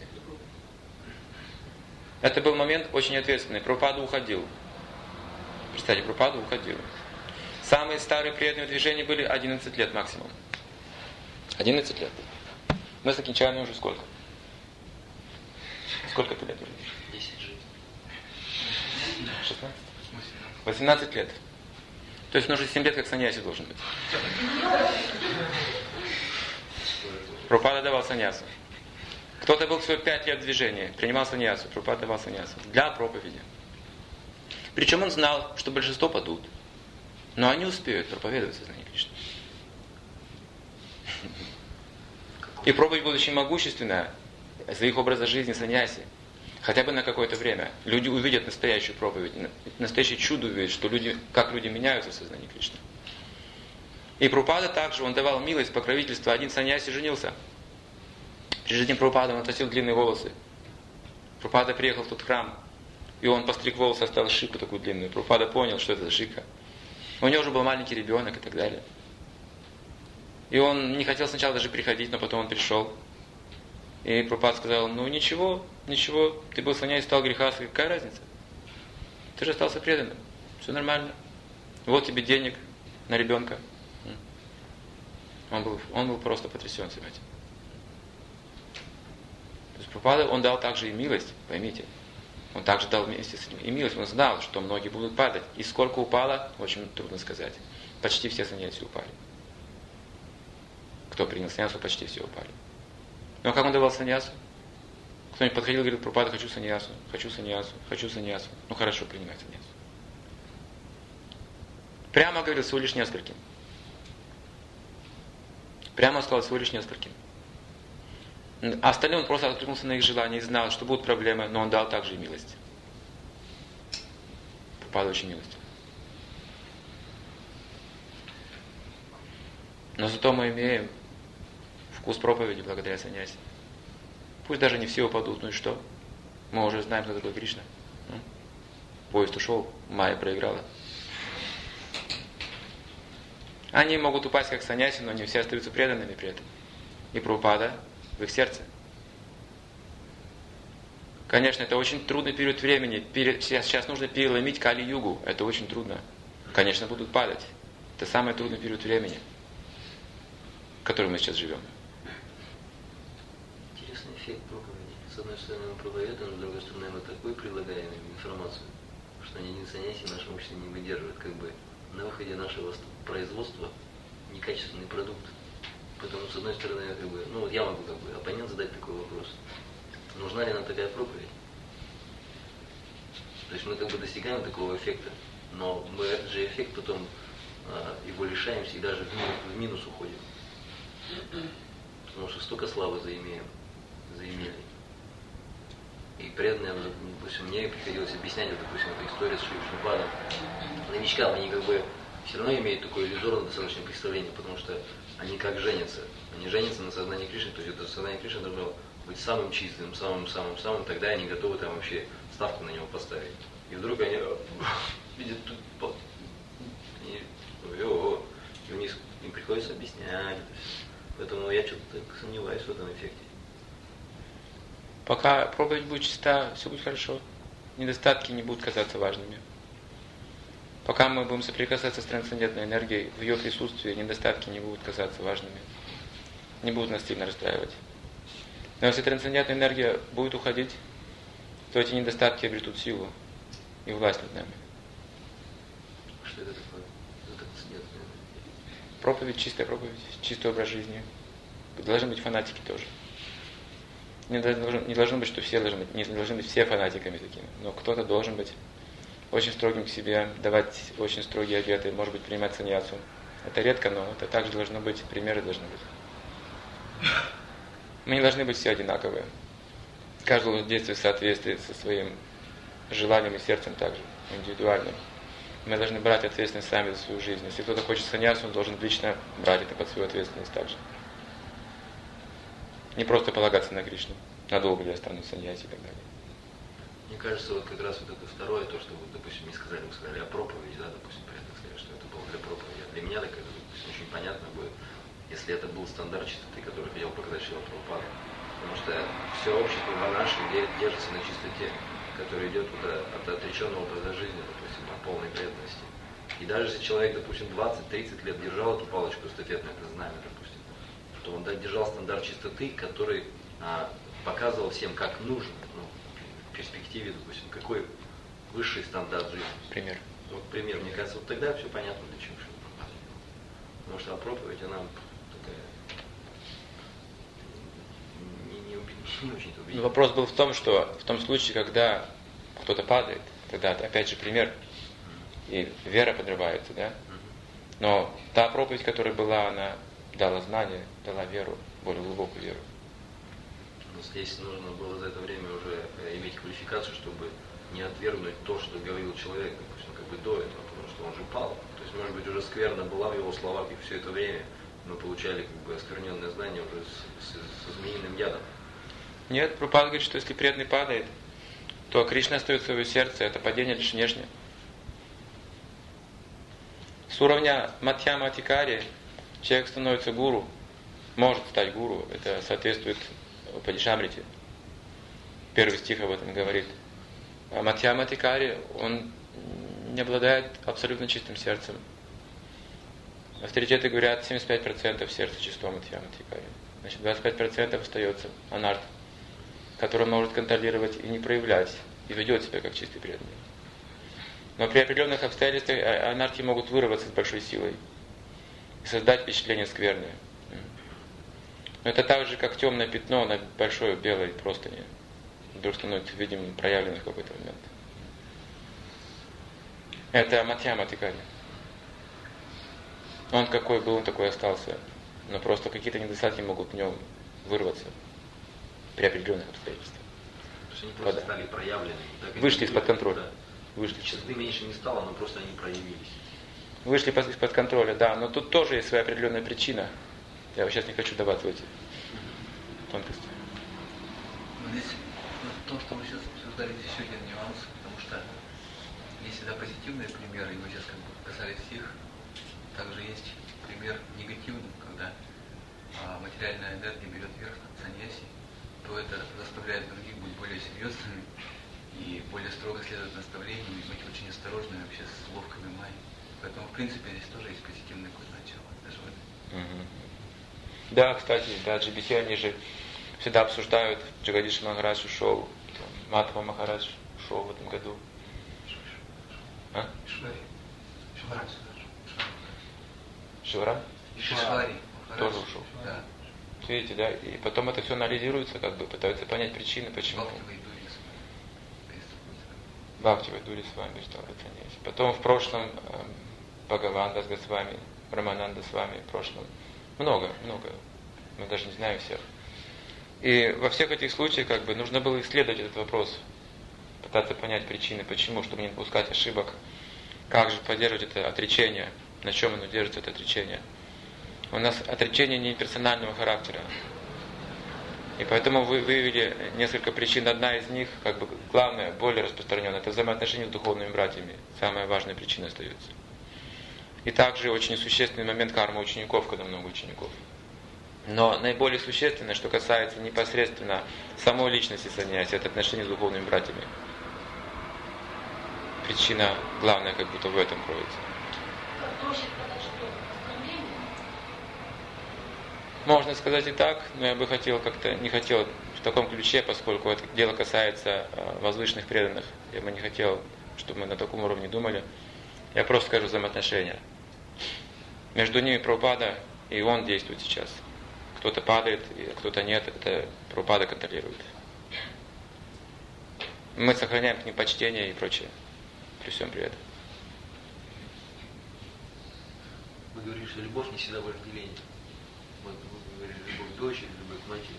Это был момент очень ответственный. Прабхупада уходил. Представьте, Прабхупада уходил. Самые старые преданные движения были одиннадцать лет максимум. одиннадцать лет. Мы с Акинчами уже сколько? Сколько ты лет уже? десять жизней. шестнадцать? восемнадцать лет. То есть он уже семь лет как саньяси должен быть. Прабхупада давал саньясу. Кто-то был всего пять лет в движении, принимал саньясу, Прабхупада давал саньясу. Для проповеди. Причем он знал, что большинство падут. Но они успеют проповедовать сознание Кришны. И проповедь будет очень могущественная за их образа жизни саньяси. Хотя бы на какое-то время. Люди увидят настоящую проповедь, настоящее чудо увидят, что люди, как люди меняются в сознании Кришны. И Прабхупада также, он давал милость, покровительство. Один саньяси женился. При жизни Прабхупады он носил длинные волосы. Прабхупада приехал в тот храм, и он постриг волосы, оставил шику такую длинную. Прабхупада понял, что это за шика. У него уже был маленький ребенок и так далее. И он не хотел сначала даже приходить, но потом он пришел. И Прабхупада сказал: ну ничего, ничего, ты был саньяси, стал грехасой, какая разница? Ты же остался преданным, все нормально. Вот тебе денег на ребенка. Он был, он был просто потрясен всем этим. То есть Прабхупада, он дал также и милость, поймите. Он также дал вместе с ним и милость. Он знал, что многие будут падать. И сколько упало, очень трудно сказать. Почти все саньяси упали. Кто принял саньясу, почти все упали. Но как он давал саньясу? Кто-нибудь подходил и говорил: Прабхупада, хочу саньясу, хочу саньясу, хочу саньясу. Ну хорошо, принимай саньясу. Прямо говорил всего лишь нескольким. Прямо сказал всего лишь нескольким. А остальным он просто откликнулся на их желания и знал, что будут проблемы, но он дал также и милость. Прабхупада очень милостив. Но зато мы имеем вкус проповеди благодаря саньяси. Пусть даже не все упадут, ну и что? Мы уже знаем, кто такой Кришна. Ну? Поезд ушел, Майя проиграла. Они могут упасть как саньяси, но не все остаются преданными при этом. И Прабхупада в их сердце. Конечно, это очень трудный период времени. Сейчас, сейчас нужно переломить Кали-югу. Это очень трудно. Конечно, будут падать. Это самый трудный период времени, в котором мы сейчас живем. Интересный эффект проповеди. С одной стороны мы проповедуем, с другой стороны мы такой предлагаем им информацию, что ни один саньяси в нашем обществе не выдерживает, как бы на выходе нашего производства некачественный продукт. Поэтому, с одной стороны, я, как бы, ну вот я могу как бы оппонент задать такой вопрос. Нужна ли нам такая проповедь? То есть мы как бы достигаем такого эффекта, но мы этот же эффект потом а, его лишаемся и даже в минус, в минус уходим. Потому что столько славы заимеем, заимели. И преданные, допустим, мне приходилось объяснять, вот, допустим, эту историю с Шри-Шрипадом. Новичкам они как бы все равно имеют такое иллюзорное достаточно представление, потому что они как женятся. Они женятся на сознании Кришны, то есть это сознание Кришны должно быть самым чистым, самым-самым-самым, тогда они готовы там вообще ставку на него поставить. И вдруг они видят тут, и, и у них им приходится объяснять. Поэтому я что-то так сомневаюсь в этом эффекте. Пока проповедь будет чиста, все будет хорошо. Недостатки не будут казаться важными. Пока мы будем соприкасаться с трансцендентной энергией, в ее присутствии недостатки не будут казаться важными. Не будут нас сильно расстраивать. Но если трансцендентная энергия будет уходить, то эти недостатки обретут силу и власть над нами. Что это такое? Это трансцендентная энергия. Проповедь, чистая проповедь, чистый образ жизни. Должны быть фанатики тоже. Не должно, не должно быть, что все должны быть, не должны быть все фанатиками такими, но кто-то должен быть очень строгим к себе, давать очень строгие обеты, может быть, принимать саньясу. Это редко, но это также должно быть, примеры должны быть. Мы не должны быть все одинаковые. Каждый должен действовать в соответствии со своим желанием и сердцем также, индивидуальным. Мы должны брать ответственность сами за свою жизнь. Если кто-то хочет саньясу, он должен лично брать это под свою ответственность также. Не просто полагаться на Кришну, надолго ли я стану саньяси и так далее. Мне кажется, вот как раз вот это второе, то, что, вот, допустим, мне сказали, вы сказали о проповеди, да, допустим, порядок сказали, что это было для проповеди. А для меня так это, допустим, очень понятно будет, если это был стандарт чистоты, который хотел показать Шрила Прабхупада. Потому что все общество ванаши держится на чистоте, которая идет вот от отреченного образа жизни, допустим, от полной преданности. И даже если человек, допустим, двадцать-тридцать лет держал эту палочку эстафетную, это знамя, допустим, то он держал стандарт чистоты, который а, показывал всем, как нужно, ну, в перспективе, допустим, какой высший стандарт жизни. Пример. Вот пример, мне кажется, вот тогда все понятно, для чего Шрила Прабхупада. Потому что проповедь, она такая не, не, не очень убедительная. Но вопрос был в том, что в том случае, когда кто-то падает, тогда опять же пример, и вера подрывается, да? Но та проповедь, которая была, она дала знание, дала веру. более глубокую веру. Но здесь нужно было за это время уже иметь квалификацию, чтобы не отвергнуть то, что говорил человек, допустим, как бы до этого, потому что он же пал. То есть, может быть, уже скверно была в его словах, и все это время мы получали как бы оскверненное знание уже с, с, со змеиным ядом. Нет, Прабхупада говорит, что если преданный падает, то Кришна остается в его сердце, это падение лишь внешнее. С уровня Мадхьяма Адхикари человек становится гуру, может стать гуру, это соответствует Упадишамрите. Первый стих об этом говорит. А Мадхьяма Адхикари, он не обладает абсолютно чистым сердцем. Авторитеты говорят, семьдесят пять процентов сердца чистого Мадхьяма Адхикари. Значит, двадцать пять процентов остается анарт, который он может контролировать и не проявлять, и ведет себя как чистый преданный. Но при определенных обстоятельствах анархи могут вырваться с большой силой и создать впечатление скверное. Но это так же, как темное пятно на большой белой простыне. Вдруг становится видимым, проявленным в какой-то момент. Это Мадхьяма Адхикари. Он какой был, он такой остался. Но просто какие-то недостатки могут в нем вырваться при определенных обстоятельствах. То есть они просто Вода. стали проявлены. Вышли из-под контроля. Да. Вышли. Чистоты меньше не стало, но просто они проявились. Вышли из-под контроля, да. Но тут тоже есть своя определенная причина. Я сейчас не хочу давать в эти тонкости. Но здесь ну, то, что мы сейчас обсуждали, здесь еще один нюанс, потому что есть всегда позитивные примеры, и мы сейчас как бы касались их. Также есть пример негативный, когда а, материальная энергия берет верх над саньяси, то это заставляет других быть более серьезными и более строго следовать наставлениям и быть очень осторожными вообще с уловками майи. Поэтому, в принципе, здесь тоже есть позитивное какое-то начало, даже в этом. Угу. Да, кстати, да, джи би ти, они же всегда обсуждают, Джагадиш Махарадж ушел, Мадхва Махарадж ушел в этом году. А? Шварадж. Шивара? Швари. Тоже ушел. Да. Видите, да? И потом это все анализируется, как бы пытаются понять причины, почему. Бхактивай Дури с вами стал Бхатаньяси. Потом в прошлом э, Бхагаванда с вами, Рамананда с вами в прошлом. Много, много. Мы даже не знаем всех. И во всех этих случаях как бы нужно было исследовать этот вопрос, пытаться понять причины, почему, чтобы не допускать ошибок, как же поддерживать это отречение, на чем оно держится, это отречение. У нас отречение не персонального характера. И поэтому вы выявили несколько причин. Одна из них, как бы главная, более распространенная, это взаимоотношения с духовными братьями. Самая важная причина остается. И также очень существенный момент кармы учеников, когда много учеников. Но наиболее существенное, что касается непосредственно самой личности саньяси, это отношения с духовными братьями. Причина главная как будто в этом кроется. Можно сказать и так, но я бы хотел как-то, не хотел в таком ключе, поскольку это дело касается возвышенных преданных. Я бы не хотел, чтобы мы на таком уровне думали. Я просто скажу взаимоотношения. Между ними Прабхупада и он действует сейчас. Кто-то падает, кто-то нет, это Прабхупада контролирует. Мы сохраняем к ним почтение и прочее, при всем при этом. Вы говорите, что любовь не всегда вожделение. Вот вы говорили, любовь к дочери, любовь к матери.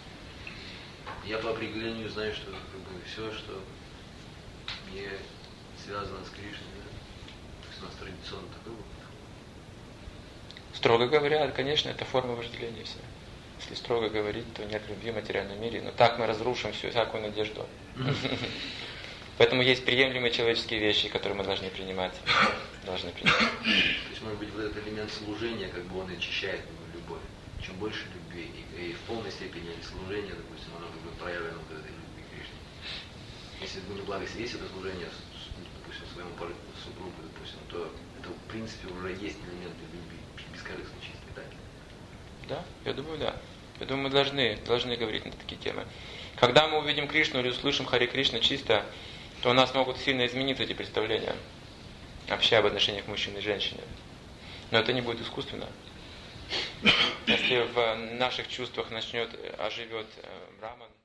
Я по определению знаю, что как бы, все, что не связано с Кришной, да? То есть у нас традиционно такой был. Строго говоря, конечно, это форма вожделения вся. Если строго говорить, то нет любви в материальном мире. Но так мы разрушим всю всякую надежду. Поэтому есть приемлемые человеческие вещи, которые мы должны принимать. Должны принимать. То есть, может быть, вот этот элемент служения, как бы он очищает любовь. Чем больше любви, и, и в полной степени служения, допустим, оно как бы проявлено в этой любви к Кришне. Если вы не благословите это служение, допустим, своему супругу, допустим, то это в принципе уже есть элементы любви, бескорыстной, чистой, так? Да, я думаю, да. Я думаю, мы должны, должны говорить на такие темы. Когда мы увидим Кришну или услышим Харе Кришна чисто, то у нас могут сильно измениться эти представления, вообще об отношениях мужчины и женщины. Но это не будет искусственно. Если в наших чувствах начнет, оживет Браман,